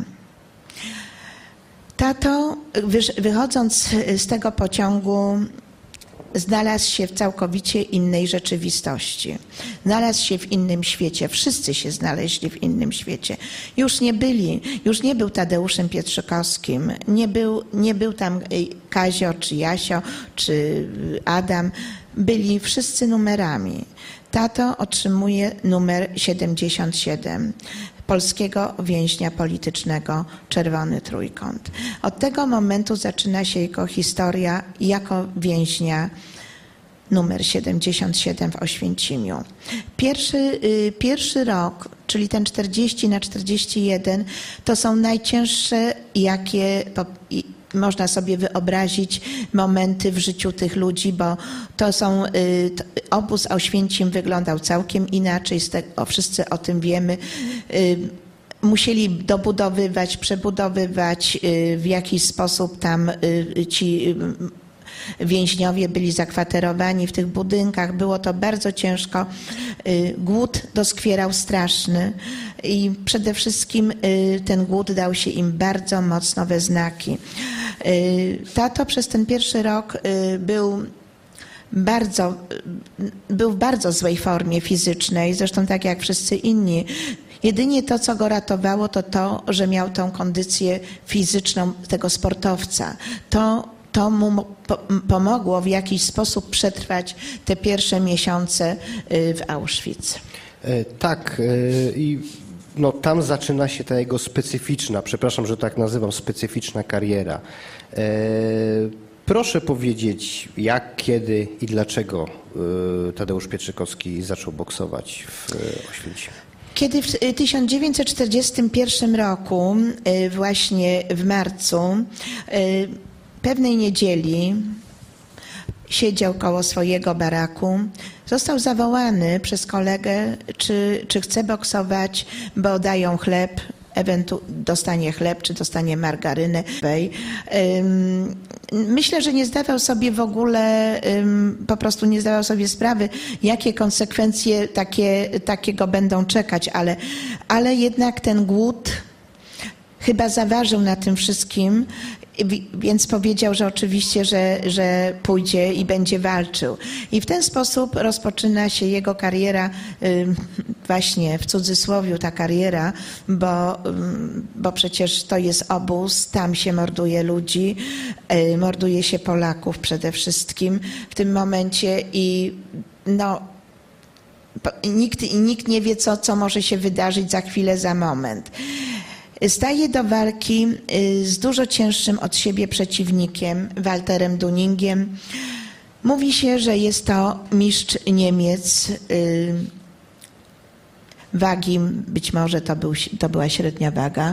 Tato, wychodząc z tego pociągu, znalazł się w całkowicie innej rzeczywistości. Znalazł się w innym świecie. Wszyscy się znaleźli w innym świecie. Już nie był Tadeuszem Pietrzykowskim. Nie był tam Kazio, czy Jasio, czy Adam. Byli wszyscy numerami. Tato otrzymuje numer 77. Polskiego więźnia politycznego Czerwony Trójkąt. Od tego momentu zaczyna się jego historia jako więźnia numer 77 w Oświęcimiu. Pierwszy rok, czyli ten 40/41, to są najcięższe, jakie można sobie wyobrazić momenty w życiu tych ludzi, bo to są, obóz Oświęcim wyglądał całkiem inaczej, wszyscy o tym wiemy. Musieli dobudowywać, przebudowywać, w jakiś sposób tam ci więźniowie byli zakwaterowani w tych budynkach. Było to bardzo ciężko. Głód doskwierał straszny i przede wszystkim ten głód dał się im bardzo mocno we znaki. Tato przez ten pierwszy rok był w bardzo złej formie fizycznej, zresztą tak jak wszyscy inni. Jedynie to, co go ratowało, to, że miał tą kondycję fizyczną tego sportowca. To mu pomogło w jakiś sposób przetrwać te pierwsze miesiące w Auschwitz. Tak, i no, tam zaczyna się ta jego specyficzna, przepraszam, że tak nazywam, specyficzna kariera. Proszę powiedzieć, jak, kiedy i dlaczego Tadeusz Pietrzykowski zaczął boksować w Oświęcimiu? Kiedy w 1941 roku, właśnie w marcu, pewnej niedzieli siedział koło swojego baraku, został zawołany przez kolegę, czy chce boksować, bo dają chleb, dostanie chleb, czy dostanie margarynę. Myślę, że nie zdawał sobie w ogóle, po prostu nie zdawał sobie sprawy, jakie konsekwencje takiego będą czekać, ale jednak ten głód chyba zaważył na tym wszystkim, więc powiedział, że oczywiście, że pójdzie i będzie walczył. I w ten sposób rozpoczyna się jego kariera, właśnie w cudzysłowiu ta kariera, bo przecież to jest obóz, tam się morduje ludzi, morduje się Polaków przede wszystkim w tym momencie i no, nikt nie wie, co może się wydarzyć za chwilę, za moment. Staje do walki z dużo cięższym od siebie przeciwnikiem, Walterem Duningiem. Mówi się, że jest to mistrz Niemiec wagi, być może to była średnia waga.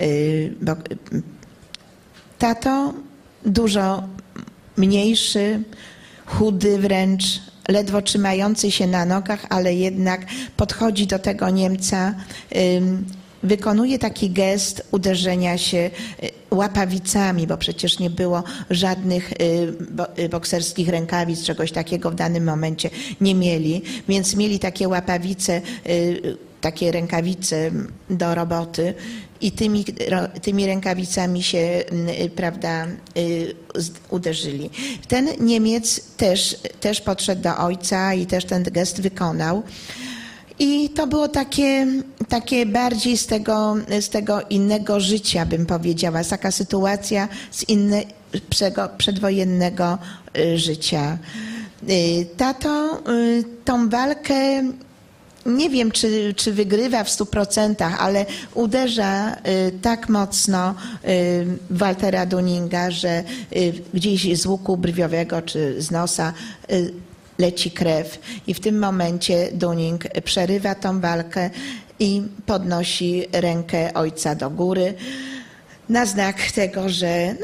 Tato dużo mniejszy, chudy wręcz, ledwo trzymający się na nogach, ale jednak podchodzi do tego Niemca, wykonuje taki gest uderzenia się łapawicami, bo przecież nie było żadnych bokserskich rękawic, czegoś takiego w danym momencie nie mieli, więc mieli takie łapawice, takie rękawice do roboty i tymi rękawicami się, prawda, uderzyli. Ten Niemiec też podszedł do ojca i też ten gest wykonał. I to było takie bardziej z tego innego życia, bym powiedziała, taka sytuacja z przedwojennego życia. Tato tą walkę, nie wiem, czy wygrywa w 100%, ale uderza tak mocno Waltera Duninga, że gdzieś z łuku brwiowego czy z nosa leci krew i w tym momencie Duning przerywa tą walkę i podnosi rękę ojca do góry na znak tego, że no,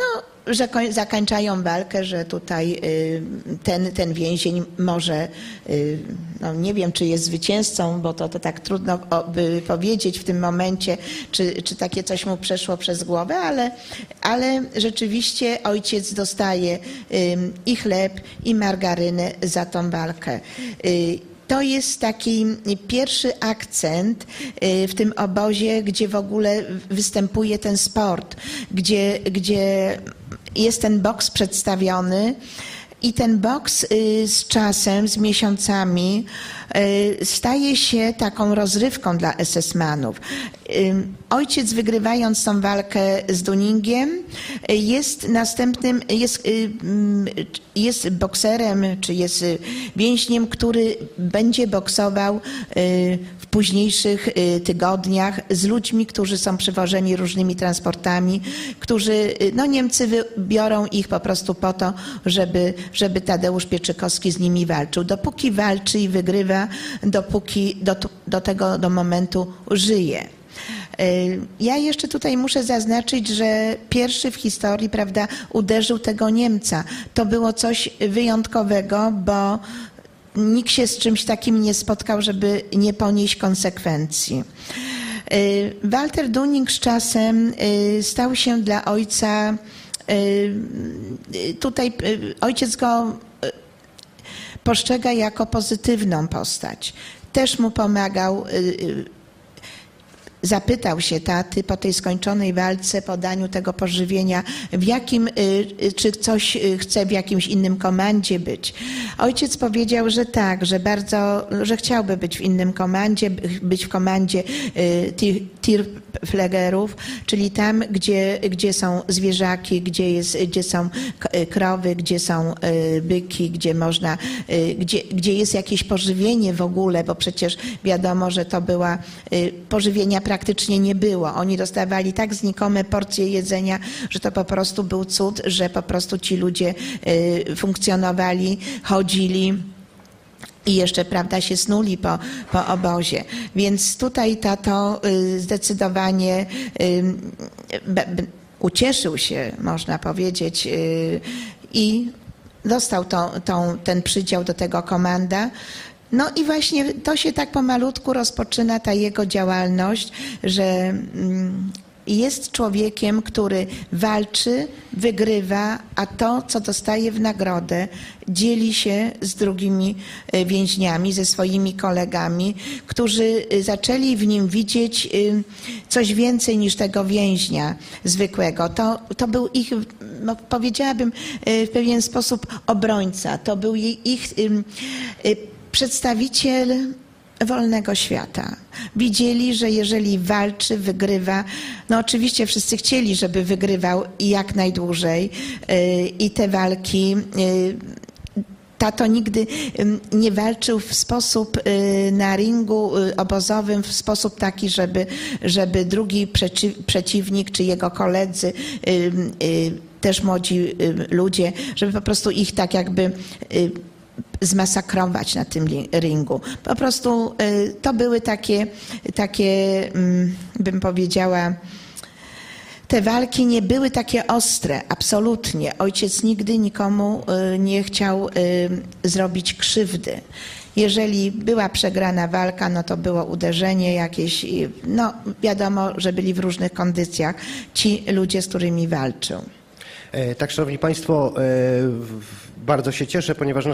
że zakończają walkę, że tutaj ten więzień może, no nie wiem, czy jest zwycięzcą, bo to tak trudno by powiedzieć w tym momencie, czy takie coś mu przeszło przez głowę, ale rzeczywiście ojciec dostaje i chleb, i margarynę za tą walkę. To jest taki pierwszy akcent w tym obozie, gdzie w ogóle występuje ten sport, gdzie jest ten boks przedstawiony i ten boks z czasem, z miesiącami staje się taką rozrywką dla SS-manów. Ojciec, wygrywając tą walkę z Duningiem, jest bokserem, czy jest więźniem, który będzie boksował w późniejszych tygodniach z ludźmi, którzy są przywożeni różnymi transportami, którzy, no Niemcy biorą ich po prostu po to, żeby Tadeusz Pieczykowski z nimi walczył. Dopóki walczy i wygrywa, dopóki do momentu żyje. Ja jeszcze tutaj muszę zaznaczyć, że pierwszy w historii, prawda, uderzył tego Niemca. To było coś wyjątkowego, bo nikt się z czymś takim nie spotkał, żeby nie ponieść konsekwencji. Walter Duning z czasem stał się dla ojca, tutaj ojciec go postrzega jako pozytywną postać. Też mu pomagał. Zapytał się taty po tej skończonej walce, podaniu tego pożywienia, czy coś chce w jakimś innym komandzie być. Ojciec powiedział, że tak, że chciałby być w innym komandzie, być w komandzie Tierpflegerów, czyli tam, gdzie są zwierzaki, gdzie są krowy, gdzie są byki, gdzie jest jakieś pożywienie w ogóle, bo przecież wiadomo, że to była pożywienia praktycznie nie było. Oni dostawali tak znikome porcje jedzenia, że to po prostu był cud, że po prostu ci ludzie funkcjonowali, chodzili i jeszcze, prawda, się snuli po obozie. Więc tutaj tato zdecydowanie ucieszył się, można powiedzieć, i dostał ten przydział do tego komanda. No i właśnie to się tak pomalutku rozpoczyna, ta jego działalność, że jest człowiekiem, który walczy, wygrywa, a to, co dostaje w nagrodę, dzieli się z drugimi więźniami, ze swoimi kolegami, którzy zaczęli w nim widzieć coś więcej niż tego więźnia zwykłego. To był ich, no, powiedziałabym, w pewien sposób obrońca. To był ich przedstawiciel wolnego świata. Widzieli, że jeżeli walczy, wygrywa, no oczywiście wszyscy chcieli, żeby wygrywał jak najdłużej i te walki. Tato nigdy nie walczył w sposób na ringu obozowym, w sposób taki, żeby drugi przeciwnik czy jego koledzy, też młodzi ludzie, żeby po prostu ich tak jakby zmasakrować na tym ringu. Po prostu to były takie, bym powiedziała, te walki nie były takie ostre, absolutnie. Ojciec nigdy nikomu nie chciał zrobić krzywdy. Jeżeli była przegrana walka, no to było uderzenie jakieś, no wiadomo, że byli w różnych kondycjach ci ludzie, z którymi walczył. Tak, szanowni państwo, bardzo się cieszę, ponieważ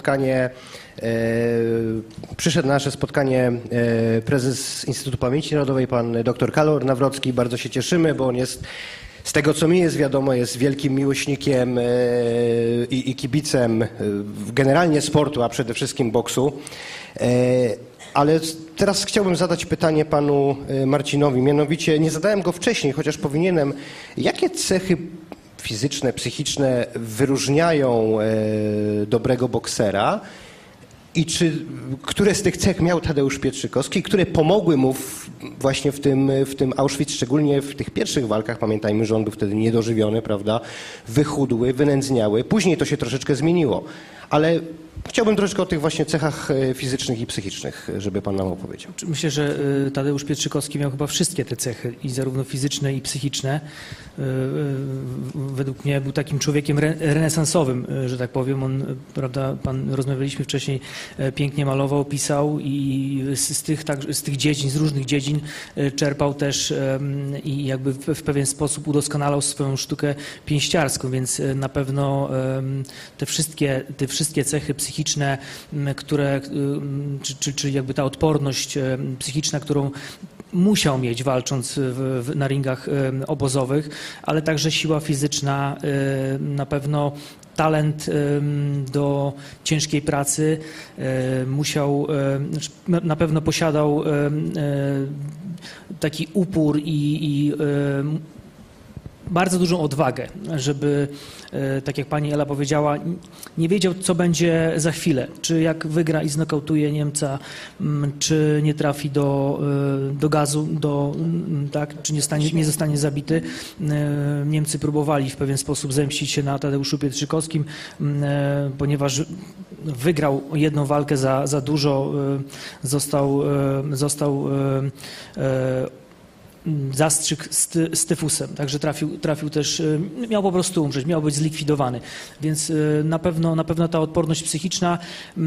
przyszedł na nasze spotkanie prezes Instytutu Pamięci Narodowej, pan dr Karol Nawrocki. Bardzo się cieszymy, bo on jest, z tego co mi jest wiadomo, jest wielkim miłośnikiem i kibicem generalnie sportu, a przede wszystkim boksu. Ale teraz chciałbym zadać pytanie panu Marcinowi. Mianowicie, nie zadałem go wcześniej, chociaż powinienem. Jakie cechy fizyczne, psychiczne wyróżniają dobrego boksera i które z tych cech miał Tadeusz Pieczykowski, które pomogły mu właśnie w tym Auschwitz, szczególnie w tych pierwszych walkach, pamiętajmy, że on był wtedy niedożywiony, prawda, wychudły, wynędzniały. Później to się troszeczkę zmieniło, ale chciałbym troszeczkę o tych właśnie cechach fizycznych i psychicznych, żeby pan nam opowiedział. Myślę, że Tadeusz Pietrzykowski miał chyba wszystkie te cechy, i zarówno fizyczne, i psychiczne. Według mnie był takim człowiekiem renesansowym, że tak powiem. On, prawda, rozmawialiśmy wcześniej, pięknie malował, pisał i z tych dziedzin, z różnych dziedzin czerpał też i jakby w pewien sposób udoskonalał swoją sztukę pięściarską, więc na pewno te wszystkie cechy psychiczne, które, czy jakby ta odporność psychiczna, którą musiał mieć walcząc na ringach obozowych, ale także siła fizyczna, na pewno talent do ciężkiej pracy, na pewno posiadał taki upór i bardzo dużą odwagę, żeby, tak jak pani Ela powiedziała, nie wiedział, co będzie za chwilę. Czy jak wygra i znokautuje Niemca, czy nie trafi do gazu, tak, czy nie zostanie zabity. Niemcy próbowali w pewien sposób zemścić się na Tadeuszu Pietrzykowskim, ponieważ wygrał jedną walkę za dużo, został zastrzyk z tyfusem, także trafił też, miał po prostu umrzeć, miał być zlikwidowany, więc na pewno ta odporność psychiczna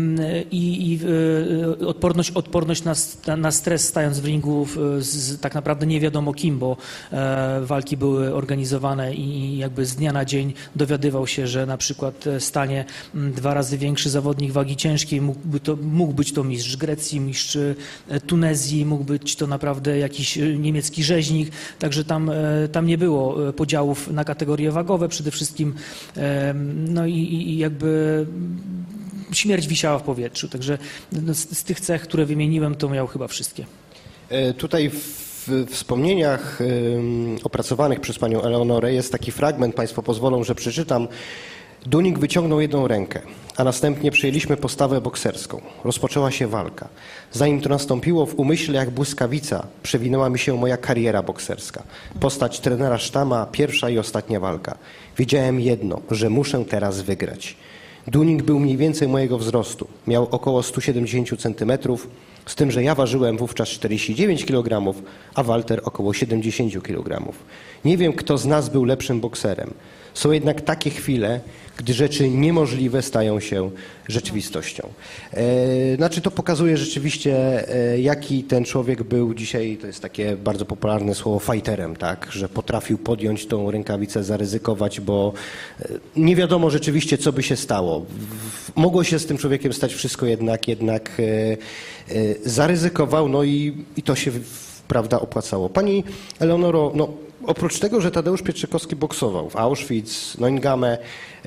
i odporność na stres, stając w ringu z tak naprawdę nie wiadomo kim, bo walki były organizowane i jakby z dnia na dzień dowiadywał się, że na przykład stanie 2 razy większy zawodnik wagi ciężkiej, mógł być to mistrz Grecji, mistrz Tunezji, mógł być to naprawdę jakiś niemiecki rzeźnik, także tam nie było podziałów na kategorie wagowe przede wszystkim, no i jakby śmierć wisiała w powietrzu, także z tych cech, które wymieniłem, to miał chyba wszystkie. Tutaj w wspomnieniach opracowanych przez panią Eleonorę jest taki fragment, państwo pozwolą, że przeczytam. Dunik wyciągnął jedną rękę, a następnie przyjęliśmy postawę bokserską. Rozpoczęła się walka. Zanim to nastąpiło, w umyśle jak błyskawica przewinęła mi się moja kariera bokserska. Postać trenera Sztama, pierwsza i ostatnia walka. Wiedziałem jedno, że muszę teraz wygrać. Dunik był mniej więcej mojego wzrostu. Miał około 170 cm, z tym, że ja ważyłem wówczas 49 kg, a Walter około 70 kg. Nie wiem, kto z nas był lepszym bokserem. Są jednak takie chwile, gdy rzeczy niemożliwe stają się rzeczywistością. Znaczy to pokazuje rzeczywiście, jaki ten człowiek był dzisiaj, to jest takie bardzo popularne słowo, fighterem, tak, że potrafił podjąć tą rękawicę, zaryzykować, bo nie wiadomo rzeczywiście, co by się stało. Mogło się z tym człowiekiem stać wszystko, jednak zaryzykował, no i to się, prawda, opłacało. Pani Eleonoro, no oprócz tego, że Tadeusz Pietrzykowski boksował w Auschwitz, Neuengamme,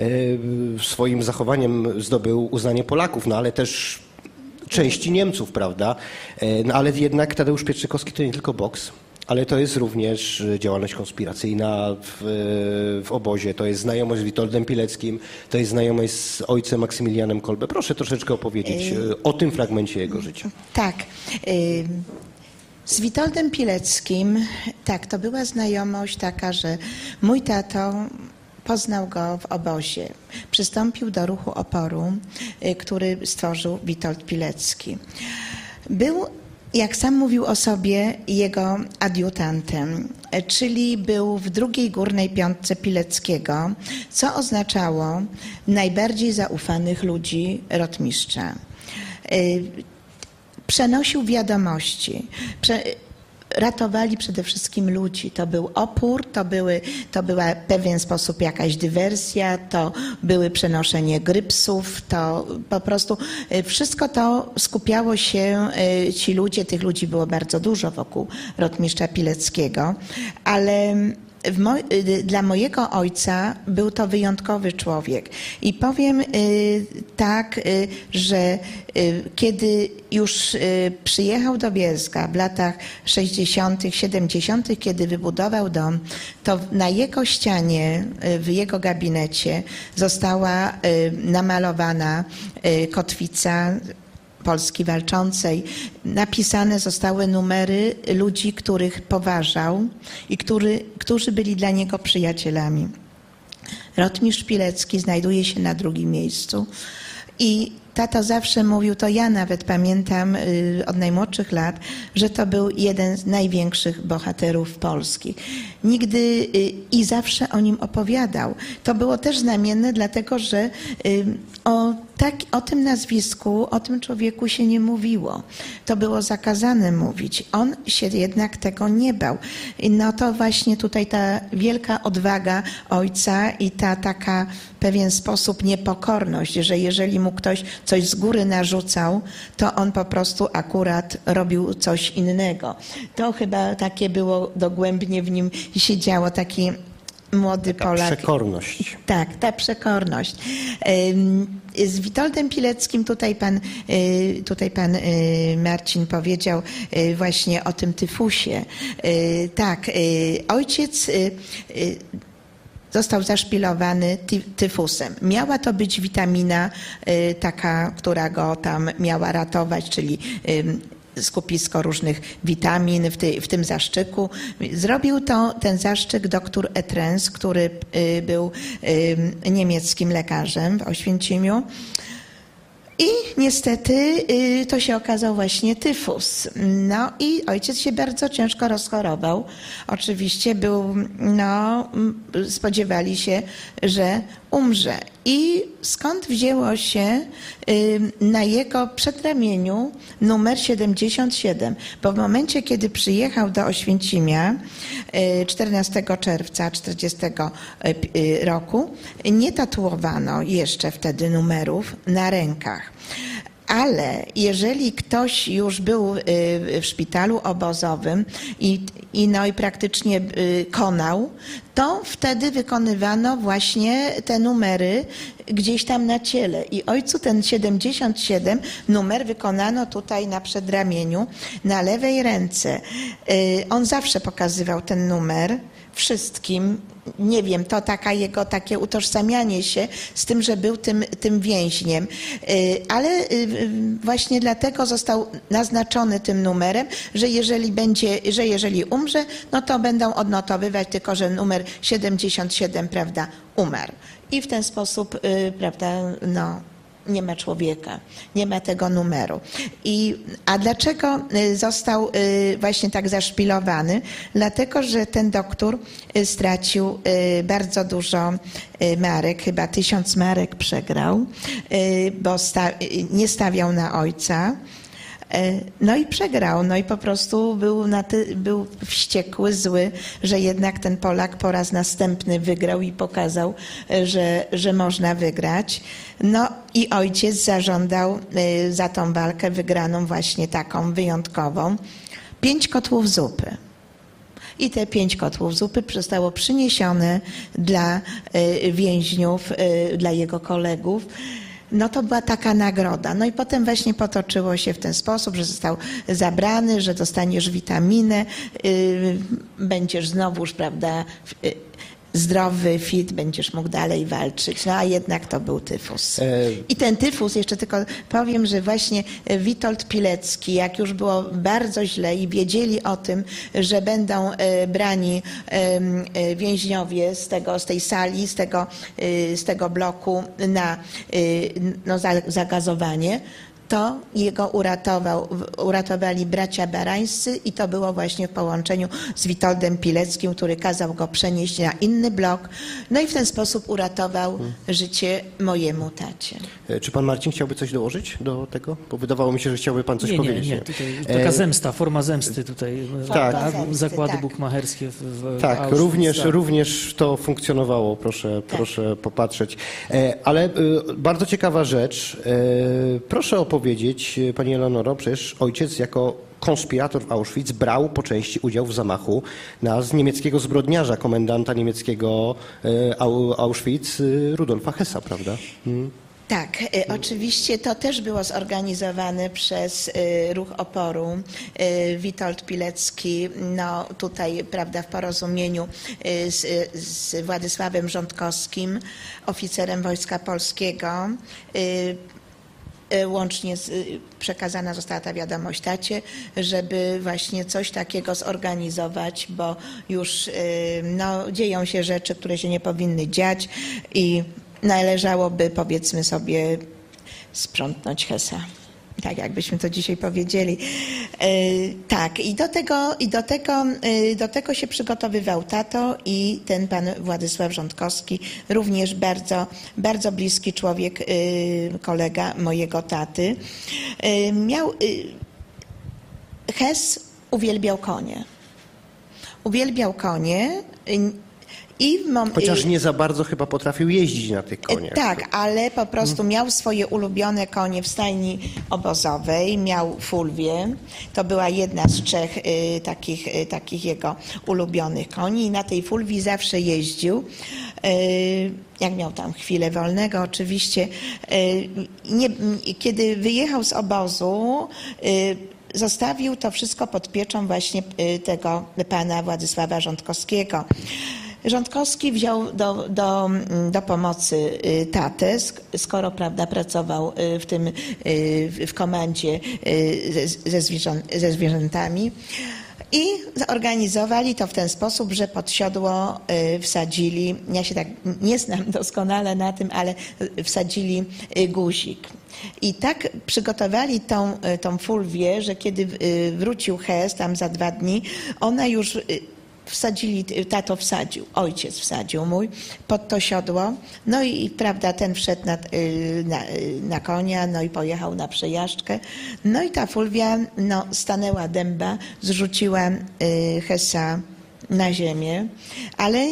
swoim zachowaniem zdobył uznanie Polaków, no ale też części Niemców, prawda? No ale jednak Tadeusz Pietrzykowski to nie tylko boks, ale to jest również działalność konspiracyjna w obozie, to jest znajomość z Witoldem Pileckim, to jest znajomość z ojcem Maksymilianem Kolbe. Proszę troszeczkę opowiedzieć o tym fragmencie jego życia. Tak. Z Witoldem Pileckim, tak, to była znajomość taka, że mój tato poznał go w obozie. Przystąpił do ruchu oporu, który stworzył Witold Pilecki. Był, jak sam mówił o sobie, jego adiutantem, czyli był w drugiej górnej piątce Pileckiego, co oznaczało najbardziej zaufanych ludzi rotmistrza. Przenosił wiadomości, ratowali przede wszystkim ludzi. To był opór, to była w pewien sposób jakaś dywersja, to były przenoszenie grypsów, to po prostu wszystko to skupiało się, ci ludzie, tych ludzi było bardzo dużo wokół rotmistrza Pileckiego, ale dla mojego ojca był to wyjątkowy człowiek. I powiem tak, że kiedy już przyjechał do Bielska w latach 60., 70., kiedy wybudował dom, to na jego ścianie, w jego gabinecie została namalowana kotwica Polski Walczącej napisane zostały numery ludzi, których poważał i którzy byli dla niego przyjacielami. Rotmistrz Pilecki znajduje się na drugim miejscu i tato zawsze mówił, to ja nawet pamiętam od najmłodszych lat, że to był jeden z największych bohaterów polskich. Nigdy i zawsze o nim opowiadał. To było też znamienne, dlatego że o tym nazwisku, o tym człowieku się nie mówiło. To było zakazane mówić. On się jednak tego nie bał. No to właśnie tutaj ta wielka odwaga ojca i ta taka w pewien sposób niepokorność, że jeżeli mu ktoś coś z góry narzucał, to on po prostu akurat robił coś innego. To chyba takie było dogłębnie w nim siedziało, taki młody Polak. Przekorność. Tak, ta przekorność. Z Witoldem Pileckim tutaj pan Marcin powiedział właśnie o tym tyfusie. Tak, ojciec został zaszpilowany tyfusem. Miała to być witamina taka, która go tam miała ratować, czyli skupisko różnych witamin w tym zaszczyku. Zrobił ten zaszczyk dr Etrens, który był niemieckim lekarzem w Oświęcimiu. I niestety to się okazał właśnie tyfus. No i ojciec się bardzo ciężko rozchorował. Oczywiście spodziewali się, że umrze. I skąd wzięło się na jego przedramieniu numer 77? Bo w momencie, kiedy przyjechał do Oświęcimia 14 czerwca 40 roku, nie tatuowano jeszcze wtedy numerów na rękach. Ale jeżeli ktoś już był w szpitalu obozowym i praktycznie konał, to wtedy wykonywano właśnie te numery gdzieś tam na ciele. I ojcu ten 77 numer wykonano tutaj na przedramieniu, na lewej ręce. On zawsze pokazywał ten numer wszystkim. Nie wiem, to jego takie utożsamianie się z tym, że był tym więźniem. Ale właśnie dlatego został naznaczony tym numerem, że jeżeli umrze, no to będą odnotowywać tylko, że numer 77, prawda, umarł. I w ten sposób, prawda, nie ma człowieka, nie ma tego numeru. A dlaczego został właśnie tak zaszpilowany? Dlatego, że ten doktor stracił bardzo dużo marek, chyba 1000 marek przegrał, bo nie stawiał na ojca. No i przegrał, no i po prostu był wściekły, zły, że jednak ten Polak po raz następny wygrał i pokazał, że można wygrać. No i ojciec zażądał za tą walkę wygraną właśnie taką wyjątkową 5 kotłów zupy. I te 5 kotłów zupy zostało przyniesione dla więźniów, dla jego kolegów. No to była taka nagroda. No i potem właśnie potoczyło się w ten sposób, że został zabrany, że dostaniesz witaminę, będziesz znowuż, prawda, zdrowy, fit, będziesz mógł dalej walczyć. No a jednak to był tyfus. I ten tyfus, jeszcze tylko powiem, że właśnie Witold Pilecki, jak już było bardzo źle i wiedzieli o tym, że będą brani więźniowie z tej sali, z tego bloku na zagazowanie, to jego uratowali bracia barańscy i to było właśnie w połączeniu z Witoldem Pileckim, który kazał go przenieść na inny blok. No i w ten sposób uratował życie mojemu tacie. Czy pan Marcin chciałby coś dołożyć do tego? Bo wydawało mi się, że chciałby pan coś powiedzieć. Nie, tutaj taka zemsta, forma zemsty tutaj. Tak. Zakłady bukmacherskie tak, Auschwitz, również to funkcjonowało, proszę popatrzeć. Ale bardzo ciekawa rzecz. Proszę opowiedzieć, pani Eleonoro, przecież ojciec jako konspirator w Auschwitz brał po części udział w zamachu na niemieckiego zbrodniarza, komendanta niemieckiego Auschwitz, Rudolfa Hessa, prawda? Tak, oczywiście to też było zorganizowane przez ruch oporu. Witold Pilecki, no tutaj, prawda, w porozumieniu z Władysławem Rządkowskim, oficerem Wojska Polskiego, łącznie przekazana została ta wiadomość tacie, żeby właśnie coś takiego zorganizować, bo już dzieją się rzeczy, które się nie powinny dziać i należałoby, powiedzmy sobie, sprzątnąć Hessa. Tak, jakbyśmy to dzisiaj powiedzieli. Tak, i do tego się przygotowywał tato i ten pan Władysław Rządkowski, również bardzo, bardzo bliski człowiek, kolega mojego taty. Hess uwielbiał konie. Chociaż nie za bardzo chyba potrafił jeździć na tych koniach. Tak, ale po prostu miał swoje ulubione konie w stajni obozowej, miał Fulwię, to była jedna z 3 takich jego ulubionych koni i na tej Fulwii zawsze jeździł. Jak miał tam chwilę wolnego oczywiście. Kiedy wyjechał z obozu, zostawił to wszystko pod pieczą właśnie tego pana Władysława Rządkowskiego. Rządkowski wziął do pomocy tatę, skoro prawda, pracował w komendzie ze zwierzętami i zorganizowali to w ten sposób, że pod siodło wsadzili, ja się tak nie znam doskonale na tym, ale wsadzili guzik. I tak przygotowali tą Fulwię, że kiedy wrócił Hess tam za 2 dni, ona już tato wsadził, ojciec wsadził mój pod to siodło, no i prawda, ten wszedł na konia, no i pojechał na przejażdżkę, no i ta Fulwia stanęła dęba, zrzuciła Hessa na ziemię, ale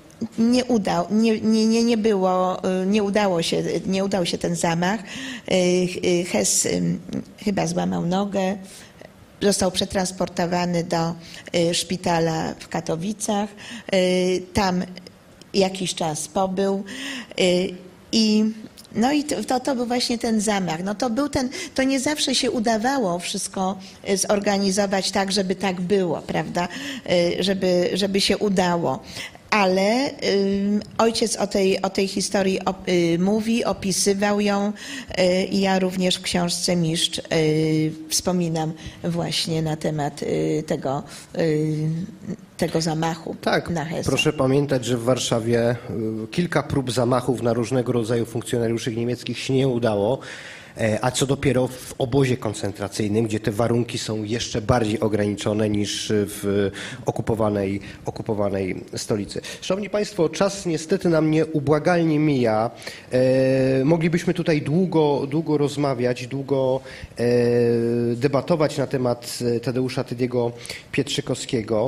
nie udał się ten zamach. Hess chyba złamał nogę. Został przetransportowany do szpitala w Katowicach. Tam jakiś czas pobył i to był właśnie ten zamach. To nie zawsze się udawało wszystko zorganizować tak, żeby tak było, prawda? Żeby się udało. Ale ojciec o tej historii mówi, opisywał ją i ja również w książce Mistrz wspominam właśnie na temat tego zamachu na Hessa. Proszę pamiętać, że w Warszawie kilka prób zamachów na różnego rodzaju funkcjonariuszy niemieckich się nie udało. A co dopiero w obozie koncentracyjnym, gdzie te warunki są jeszcze bardziej ograniczone niż w okupowanej stolicy. Szanowni Państwo, czas niestety nam nieubłagalnie mija. Moglibyśmy tutaj długo rozmawiać, długo debatować na temat Tadeusza Tediego Pietrzykowskiego.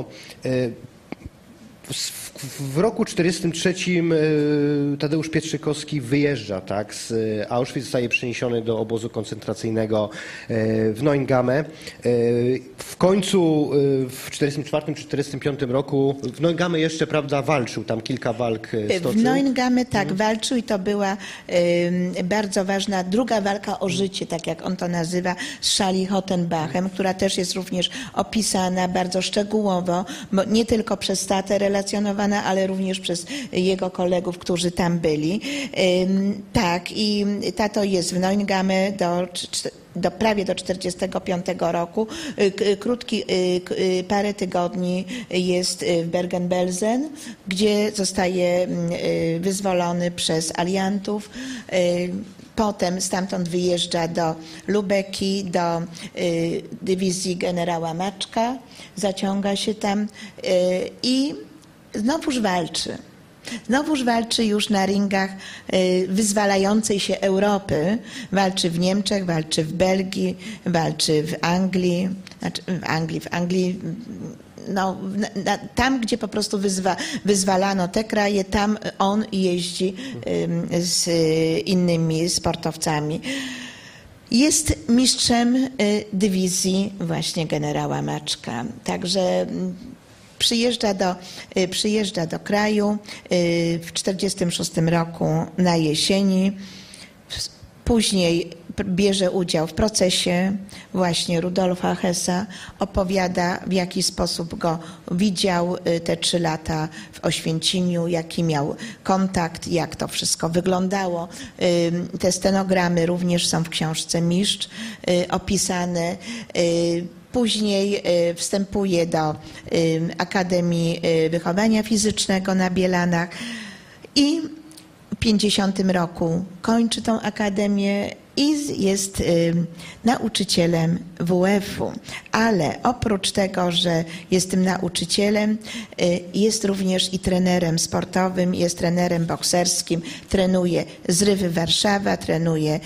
W roku 1943 Tadeusz Pietrzykowski wyjeżdża, tak, z Auschwitz, zostaje przeniesiony do obozu koncentracyjnego w Neuengamme. W końcu w 1944 czy 1945 roku w Neuengamme jeszcze, prawda, walczył, tam kilka walk stoczył. W Neuengamme tak walczył i to była bardzo ważna druga walka o życie, tak jak on to nazywa, z Schali-Hottenbachem, która też jest również opisana bardzo szczegółowo, bo nie tylko przez tatę relacjonowana, ale również przez jego kolegów, którzy tam byli. Tak, i tato jest w Neuengamme prawie do 1945 roku. Parę tygodni jest w Bergen-Belsen, gdzie zostaje wyzwolony przez aliantów. Potem stamtąd wyjeżdża do Lubeki, do dywizji generała Maczka, zaciąga się tam i znowuż walczy. Znowuż walczy już na ringach wyzwalającej się Europy. Walczy w Niemczech, walczy w Belgii, walczy w Anglii. Tam, gdzie po prostu wyzwalano te kraje, tam on jeździ z innymi sportowcami. Jest mistrzem dywizji właśnie generała Maczka. Także przyjeżdża do kraju w 1946 roku na jesieni. Później bierze udział w procesie właśnie Rudolfa Hessa, opowiada, w jaki sposób go widział te 3 lata w Oświęcimiu, jaki miał kontakt, jak to wszystko wyglądało. Te stenogramy również są w książce Mistrz opisane. Później wstępuje do Akademii Wychowania Fizycznego na Bielanach i w 50 roku kończy tą akademię i jest nauczycielem WF-u. Ale oprócz tego, że jest tym nauczycielem, jest również i trenerem sportowym, jest trenerem bokserskim, trenuje Zrywy Warszawa, trenuje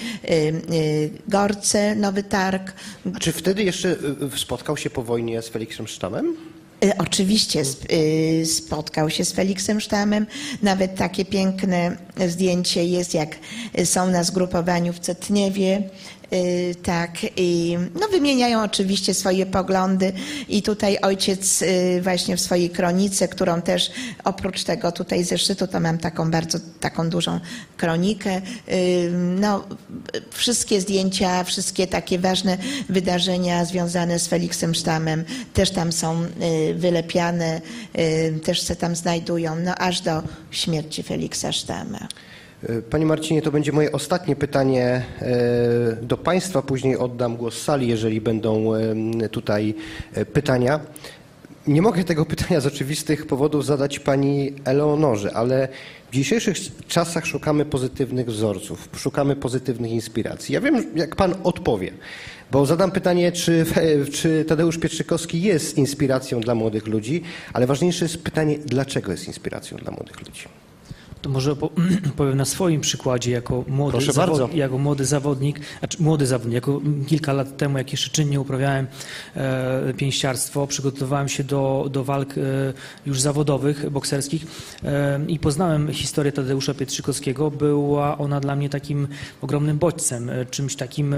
Gorce, Nowy Targ. A czy wtedy jeszcze spotkał się po wojnie z Feliksem Sztamem? Oczywiście spotkał się z Feliksem Sztamem. Nawet takie piękne zdjęcie jest, jak są na zgrupowaniu w Cetniewie. Tak, i no wymieniają oczywiście swoje poglądy i tutaj ojciec właśnie w swojej kronice, którą też oprócz tego tutaj ze szczytu to mam taką dużą kronikę, no wszystkie zdjęcia, wszystkie takie ważne wydarzenia związane z Feliksem Sztamem też tam są wylepiane, też się tam znajdują, no aż do śmierci Feliksa Sztama. Panie Marcinie, to będzie moje ostatnie pytanie do Państwa. Później oddam głos sali, jeżeli będą tutaj pytania. Nie mogę tego pytania z oczywistych powodów zadać Pani Eleonorze, ale w dzisiejszych czasach szukamy pozytywnych wzorców, szukamy pozytywnych inspiracji. Ja wiem, jak Pan odpowie, bo zadam pytanie, czy Tadeusz Pietrzykowski jest inspiracją dla młodych ludzi, ale ważniejsze jest pytanie, dlaczego jest inspiracją dla młodych ludzi. To może powiem na swoim przykładzie, jako młody zawodnik, jako kilka lat temu, jak jeszcze czynnie uprawiałem pięściarstwo, przygotowywałem się do walk już zawodowych, bokserskich i poznałem historię Tadeusza Pietrzykowskiego. Była ona dla mnie takim ogromnym bodźcem, czymś takim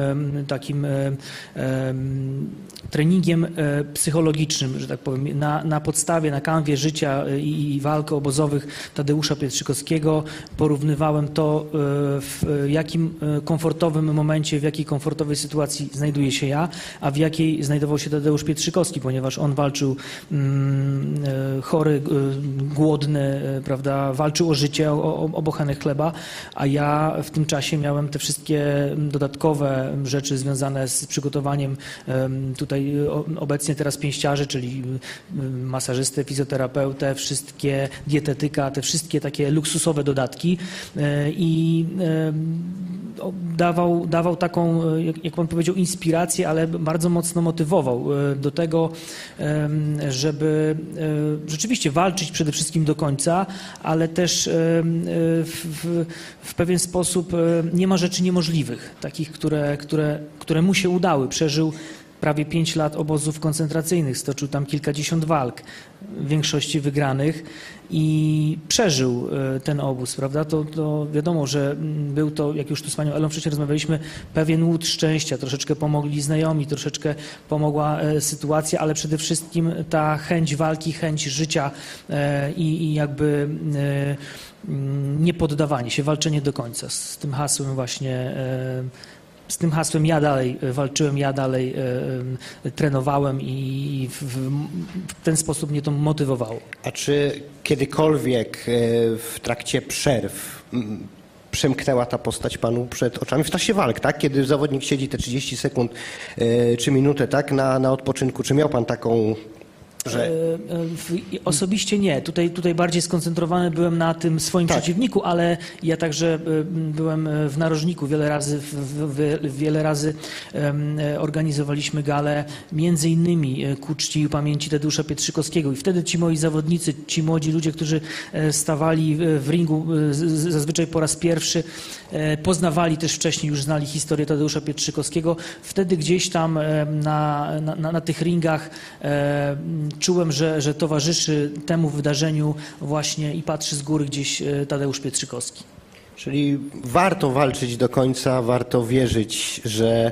treningiem psychologicznym, że tak powiem, na podstawie, na kanwie życia i walk obozowych Tadeusza Pietrzykowskiego. Porównywałem to, w jakim komfortowym momencie, w jakiej komfortowej sytuacji znajduję się ja, a w jakiej znajdował się Tadeusz Pietrzykowski, ponieważ on walczył chory, głodny, prawda, walczył o życie, o bochenek chleba, a ja w tym czasie miałem te wszystkie dodatkowe rzeczy związane z przygotowaniem tutaj obecnie teraz pięściarzy, czyli masażystę, fizjoterapeutę, wszystkie dietetyka, te wszystkie takie luksusowe dodatki i dawał taką, jak pan powiedział, inspirację, ale bardzo mocno motywował do tego, żeby rzeczywiście walczyć przede wszystkim do końca, ale też w pewien sposób nie ma rzeczy niemożliwych, takich, które mu się udały. Przeżył prawie 5 lat obozów koncentracyjnych, stoczył tam kilkadziesiąt walk, w większości wygranych i przeżył ten obóz, prawda? To wiadomo, że był to, jak już tu z panią Elą wcześniej rozmawialiśmy, pewien łód szczęścia, troszeczkę pomogli znajomi, troszeczkę pomogła sytuacja, ale przede wszystkim ta chęć walki, chęć życia i jakby niepoddawanie się, walczenie do końca. Z tym hasłem właśnie z tym hasłem ja dalej walczyłem, ja dalej trenowałem i w ten sposób mnie to motywowało. A czy kiedykolwiek w trakcie przerw przemknęła ta postać panu przed oczami w czasie walk, tak? Kiedy zawodnik siedzi te 30 sekund czy minutę, tak? Na odpoczynku. Czy miał pan taką... Osobiście nie. Tutaj bardziej skoncentrowany byłem na tym swoim przeciwniku, ale ja także byłem w narożniku wiele razy organizowaliśmy galę między innymi ku czci i pamięci Tadeusza Pietrzykowskiego i wtedy ci moi zawodnicy, ci młodzi ludzie, którzy stawali w ringu zazwyczaj po raz pierwszy, poznawali też wcześniej, już znali historię Tadeusza Pietrzykowskiego. Wtedy gdzieś tam na tych ringach czułem, że towarzyszy temu wydarzeniu właśnie i patrzy z góry gdzieś Tadeusz Pietrzykowski. Czyli warto walczyć do końca, warto wierzyć, że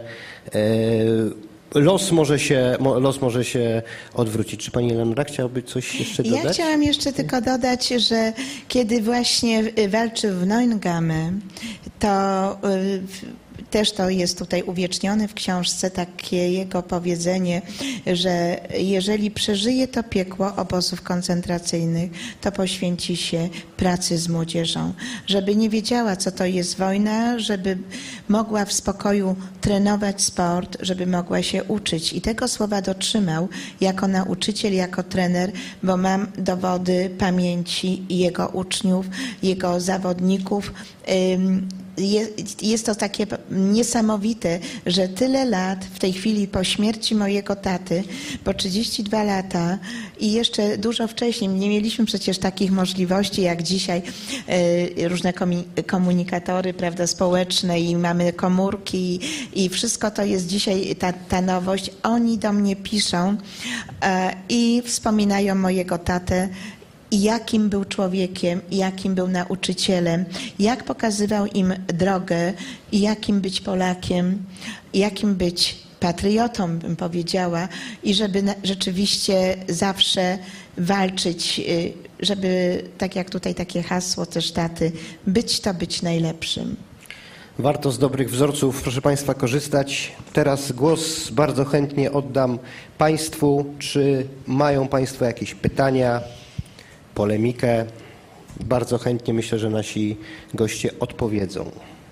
los może się odwrócić. Czy pani Eleonora chciałaby coś jeszcze dodać? Ja chciałam jeszcze tylko dodać, że kiedy właśnie walczył w Neuengamme, to też to jest tutaj uwiecznione w książce, takie jego powiedzenie, że jeżeli przeżyje to piekło obozów koncentracyjnych, to poświęci się pracy z młodzieżą, żeby nie wiedziała, co to jest wojna, żeby mogła w spokoju trenować sport, żeby mogła się uczyć. I tego słowa dotrzymał jako nauczyciel, jako trener, bo mam dowody pamięci jego uczniów, jego zawodników. Jest to takie niesamowite, że tyle lat w tej chwili po śmierci mojego taty, po 32 lata i jeszcze dużo wcześniej, nie mieliśmy przecież takich możliwości jak dzisiaj, różne komunikatory, prawda, społeczne i mamy komórki i wszystko to jest dzisiaj ta nowość. Oni do mnie piszą i wspominają mojego tatę, i jakim był człowiekiem, i jakim był nauczycielem, jak pokazywał im drogę, i jakim być Polakiem, jakim być patriotą, bym powiedziała, i żeby rzeczywiście zawsze walczyć, żeby, tak jak tutaj takie hasło też taty, być najlepszym. Warto z dobrych wzorców, proszę Państwa, korzystać. Teraz głos bardzo chętnie oddam Państwu. Czy mają Państwo jakieś pytania, polemikę? Bardzo chętnie myślę, że nasi goście odpowiedzą.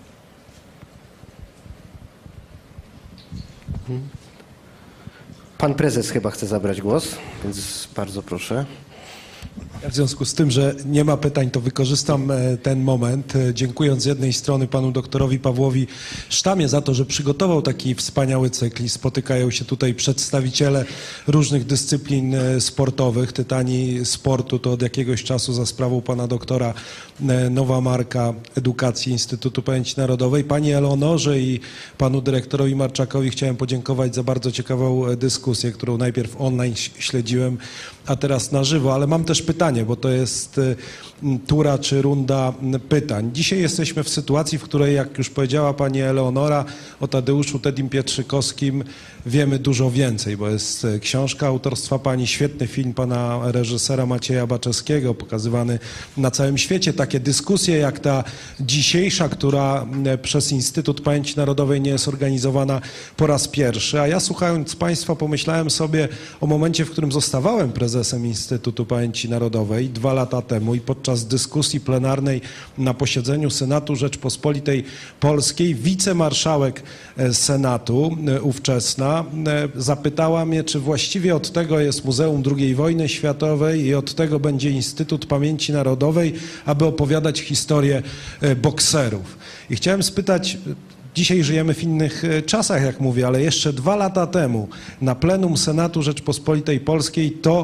Pan prezes chyba chce zabrać głos, więc bardzo proszę. Ja w związku z tym, że nie ma pytań, to wykorzystam ten moment, dziękując z jednej strony panu doktorowi Pawłowi Sztamie za to, że przygotował taki wspaniały cykl i spotykają się tutaj przedstawiciele różnych dyscyplin sportowych. Tytani sportu to od jakiegoś czasu za sprawą pana doktora nowa marka edukacji Instytutu Pamięci Narodowej. Pani Eleonorze i panu dyrektorowi Marczakowi chciałem podziękować za bardzo ciekawą dyskusję, którą najpierw online śledziłem, a teraz na żywo, ale mam też pytanie, bo to jest tura czy runda pytań. Dzisiaj jesteśmy w sytuacji, w której, jak już powiedziała pani Eleonora, o Tadeuszu Tedim Pietrzykowskim wiemy dużo więcej, bo jest książka autorstwa pani, świetny film pana reżysera Macieja Baczewskiego, pokazywany na całym świecie. Takie dyskusje jak ta dzisiejsza, która przez Instytut Pamięci Narodowej nie jest organizowana po raz pierwszy. A ja, słuchając państwa, pomyślałem sobie o momencie, w którym zostawałem prezesem Instytutu Pamięci Narodowej 2 lata temu i podczas dyskusji plenarnej na posiedzeniu Senatu Rzeczpospolitej Polskiej wicemarszałek Senatu, ówczesna, zapytała mnie, czy właściwie od tego jest Muzeum II Wojny Światowej i od tego będzie Instytut Pamięci Narodowej, aby opowiadać historię bokserów. I chciałem spytać, dzisiaj żyjemy w innych czasach, jak mówię, ale jeszcze 2 lata temu na plenum Senatu Rzeczpospolitej Polskiej to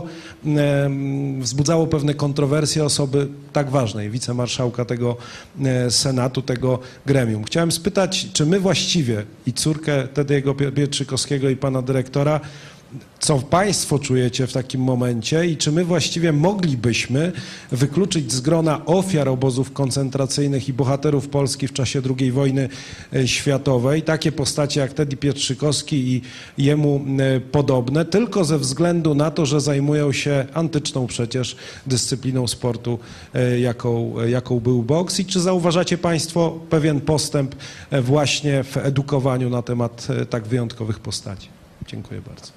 wzbudzało pewne kontrowersje osoby tak ważnej, wicemarszałka tego Senatu, tego gremium. Chciałem spytać, czy my właściwie i córkę Tediego Pietrzykowskiego i pana dyrektora, co państwo czujecie w takim momencie i czy my właściwie moglibyśmy wykluczyć z grona ofiar obozów koncentracyjnych i bohaterów Polski w czasie II wojny światowej takie postacie jak Tedy Pietrzykowski i jemu podobne, tylko ze względu na to, że zajmują się antyczną przecież dyscypliną sportu, jaką był boks, i czy zauważacie państwo pewien postęp właśnie w edukowaniu na temat tak wyjątkowych postaci? Dziękuję bardzo.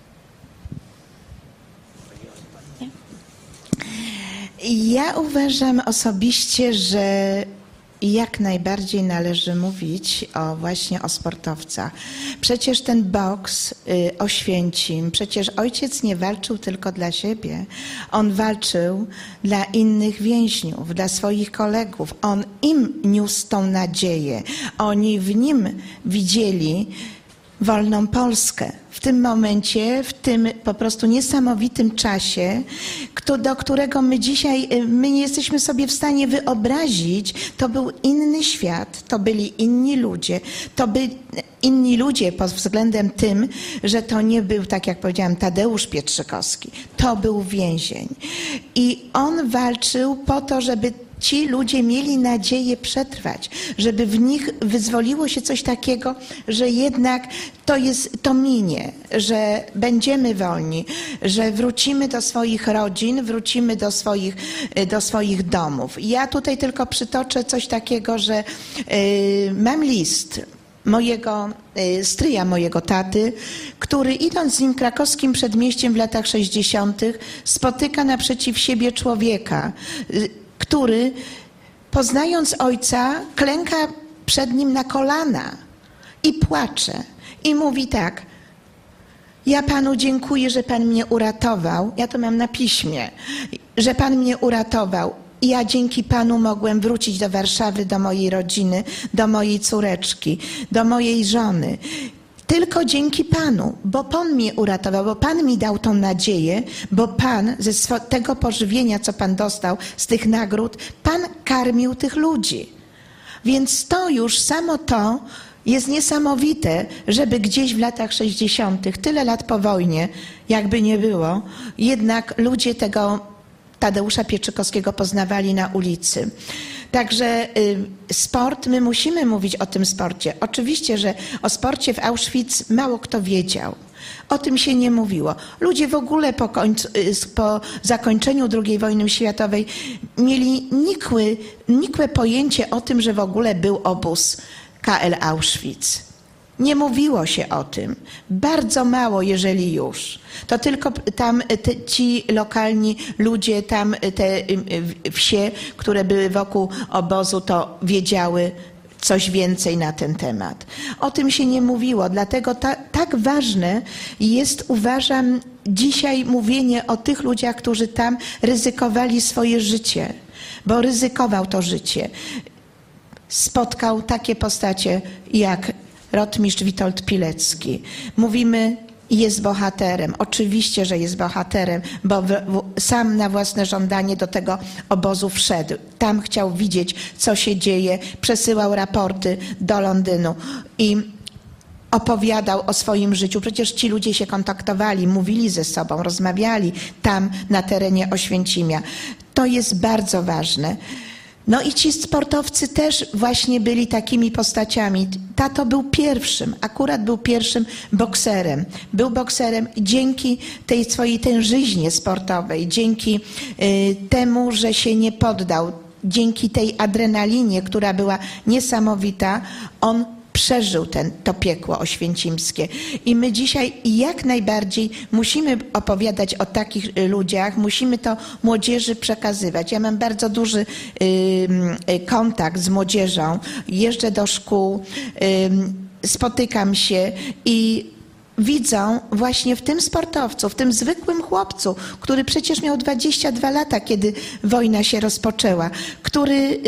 Ja uważam osobiście, że jak najbardziej należy mówić właśnie o sportowcach. Przecież ten boks, Oświęcim, przecież ojciec nie walczył tylko dla siebie. On walczył dla innych więźniów, dla swoich kolegów. On im niósł tą nadzieję. Oni w nim widzieli wolną Polskę. W tym momencie, w tym po prostu niesamowitym czasie, do którego my dzisiaj nie jesteśmy sobie w stanie wyobrazić, to był inny świat, to byli inni ludzie, to byli inni ludzie pod względem tym, że to nie był, tak jak powiedziałam, Tadeusz Pietrzykowski, to był więzień. I on walczył po to, żeby ci ludzie mieli nadzieję przetrwać, żeby w nich wyzwoliło się coś takiego, że jednak to minie, że będziemy wolni, że wrócimy do swoich rodzin, wrócimy do swoich domów. Ja tutaj tylko przytoczę coś takiego, że mam list mojego stryja, mojego taty, który idąc z nim krakowskim przedmieściem w latach 60. spotyka naprzeciw siebie człowieka, który poznając ojca klęka przed nim na kolana i płacze i mówi tak: ja Panu dziękuję, że Pan mnie uratował, ja to mam na piśmie, że Pan mnie uratował. I ja dzięki Panu mogłem wrócić do Warszawy, do mojej rodziny, do mojej córeczki, do mojej żony. Tylko dzięki Panu, bo Pan mnie uratował, bo Pan mi dał tą nadzieję, bo Pan ze tego pożywienia, co Pan dostał, z tych nagród, Pan karmił tych ludzi. Więc to już samo to jest niesamowite, żeby gdzieś w latach 60., tyle lat po wojnie, jakby nie było, jednak ludzie tego Tadeusza Pieczykowskiego poznawali na ulicy. Także sport, my musimy mówić o tym sporcie. Oczywiście, że o sporcie w Auschwitz mało kto wiedział. O tym się nie mówiło. Ludzie w ogóle po zakończeniu II wojny światowej mieli nikłe pojęcie o tym, że w ogóle był obóz KL Auschwitz. Nie mówiło się o tym. Bardzo mało, jeżeli już. To tylko tam ci lokalni ludzie, tam te wsie, które były wokół obozu, to wiedziały coś więcej na ten temat. O tym się nie mówiło, dlatego tak ważne jest, uważam, dzisiaj mówienie o tych ludziach, którzy tam ryzykowali swoje życie, bo ryzykował to życie. Spotkał takie postacie jak rotmistrz Witold Pilecki. Mówimy, jest bohaterem. Oczywiście, że jest bohaterem, bo sam na własne żądanie do tego obozu wszedł. Tam chciał widzieć, co się dzieje. Przesyłał raporty do Londynu i opowiadał o swoim życiu. Przecież ci ludzie się kontaktowali, mówili ze sobą, rozmawiali tam na terenie Oświęcimia. To jest bardzo ważne. No i ci sportowcy też właśnie byli takimi postaciami. Tato był akurat był pierwszym bokserem. Był bokserem dzięki tej swojej tężyźnie sportowej, dzięki temu, że się nie poddał, dzięki tej adrenalinie, która była niesamowita, on przeżył to piekło oświęcimskie. I my dzisiaj jak najbardziej musimy opowiadać o takich ludziach, musimy to młodzieży przekazywać. Ja mam bardzo duży kontakt z młodzieżą, jeżdżę do szkół, spotykam się i widzą właśnie w tym sportowcu, w tym zwykłym chłopcu, który przecież miał 22 lata, kiedy wojna się rozpoczęła, który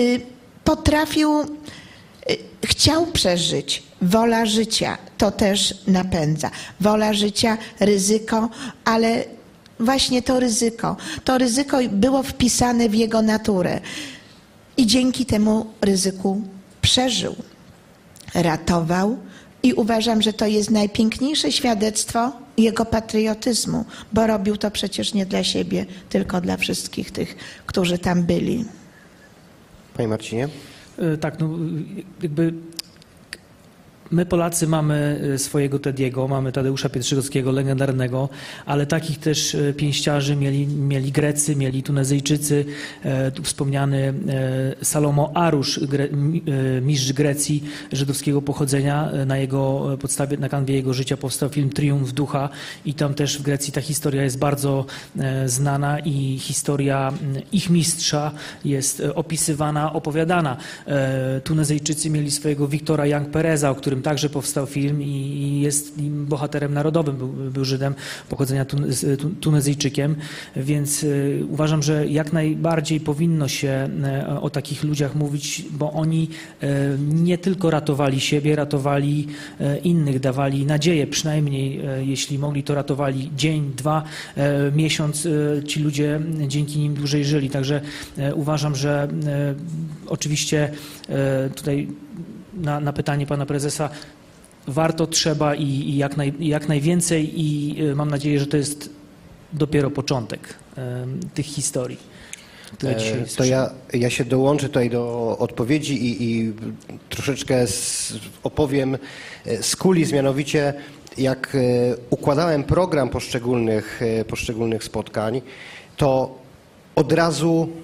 chciał przeżyć. Wola życia to też napędza. Wola życia, ryzyko, ale właśnie to ryzyko było wpisane w jego naturę. I dzięki temu ryzyku przeżył, ratował i uważam, że to jest najpiękniejsze świadectwo jego patriotyzmu, bo robił to przecież nie dla siebie, tylko dla wszystkich tych, którzy tam byli. Panie Marcinie? Tak, no jakby my Polacy mamy swojego Tediego, mamy Tadeusza Pieczykowskiego, legendarnego, ale takich też pięściarzy mieli Grecy, mieli Tunezyjczycy, tu wspomniany Salomo Arusz, mistrz Grecji żydowskiego pochodzenia. Na jego podstawie, na kanwie jego życia powstał film Triumf Ducha i tam też w Grecji ta historia jest bardzo znana i historia ich mistrza jest opisywana, opowiadana. Tunezyjczycy mieli swojego Wiktora Young Pereza, o którym także powstał film i jest nim bohaterem narodowym, był Żydem pochodzenia Tunezyjczykiem, więc uważam, że jak najbardziej powinno się o takich ludziach mówić, bo oni nie tylko ratowali siebie, ratowali innych, dawali nadzieję, przynajmniej jeśli mogli, to ratowali dzień, 2, miesiąc, ci ludzie dzięki nim dłużej żyli. Także uważam, że oczywiście tutaj na pytanie pana prezesa warto, trzeba i jak najwięcej i mam nadzieję, że to jest dopiero początek tych historii. To ja się dołączę tutaj do odpowiedzi i troszeczkę opowiem z kulis, mianowicie jak układałem program poszczególnych spotkań, to od razu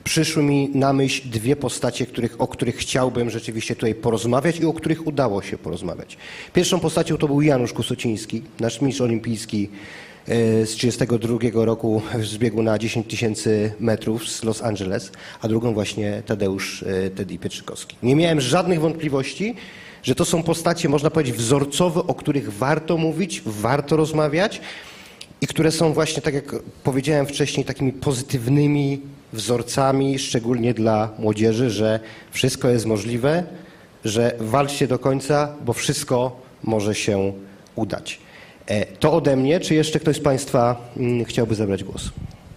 przyszły mi na myśl dwie postacie, o których chciałbym rzeczywiście tutaj porozmawiać i o których udało się porozmawiać. Pierwszą postacią to był Janusz Kusociński, nasz mistrz olimpijski z 1932 roku w zbiegu na 10 000 metrów z Los Angeles, a drugą właśnie Tadeusz Teddy Pietrzykowski. Nie miałem żadnych wątpliwości, że to są postacie, można powiedzieć, wzorcowe, o których warto mówić, warto rozmawiać i które są właśnie, tak jak powiedziałem wcześniej, takimi pozytywnymi wzorcami, szczególnie dla młodzieży, że wszystko jest możliwe, że walczcie do końca, bo wszystko może się udać. To ode mnie. Czy jeszcze ktoś z Państwa chciałby zabrać głos?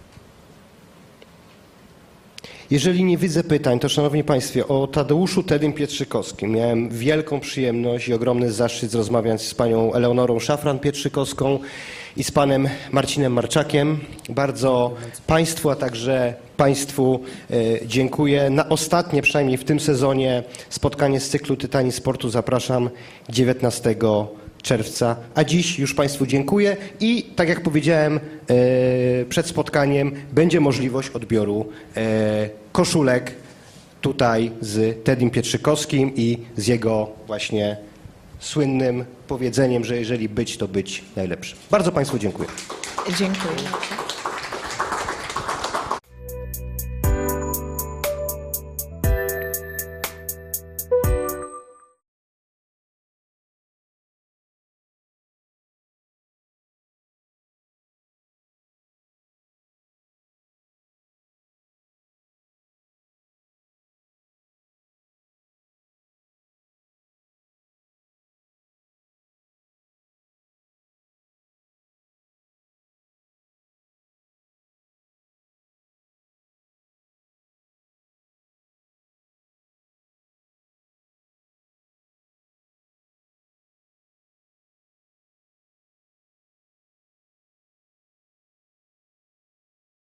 Jeżeli nie widzę pytań, to szanowni Państwo, o Tadeuszu Tedym Pietrzykowskim miałem wielką przyjemność i ogromny zaszczyt rozmawiać z panią Eleonorą Szafran-Pietrzykowską i z panem Marcinem Marczakiem. Bardzo Państwu, a także Państwu dziękuję. Na ostatnie, przynajmniej w tym sezonie, spotkanie z cyklu Tytani Sportu zapraszam 19 czerwca, a dziś już Państwu dziękuję i tak jak powiedziałem przed spotkaniem, będzie możliwość odbioru koszulek tutaj z Teddym Pietrzykowskim i z jego właśnie słynnym powiedzeniem, że jeżeli być, to być najlepszym. Bardzo Państwu dziękuję. Dziękuję.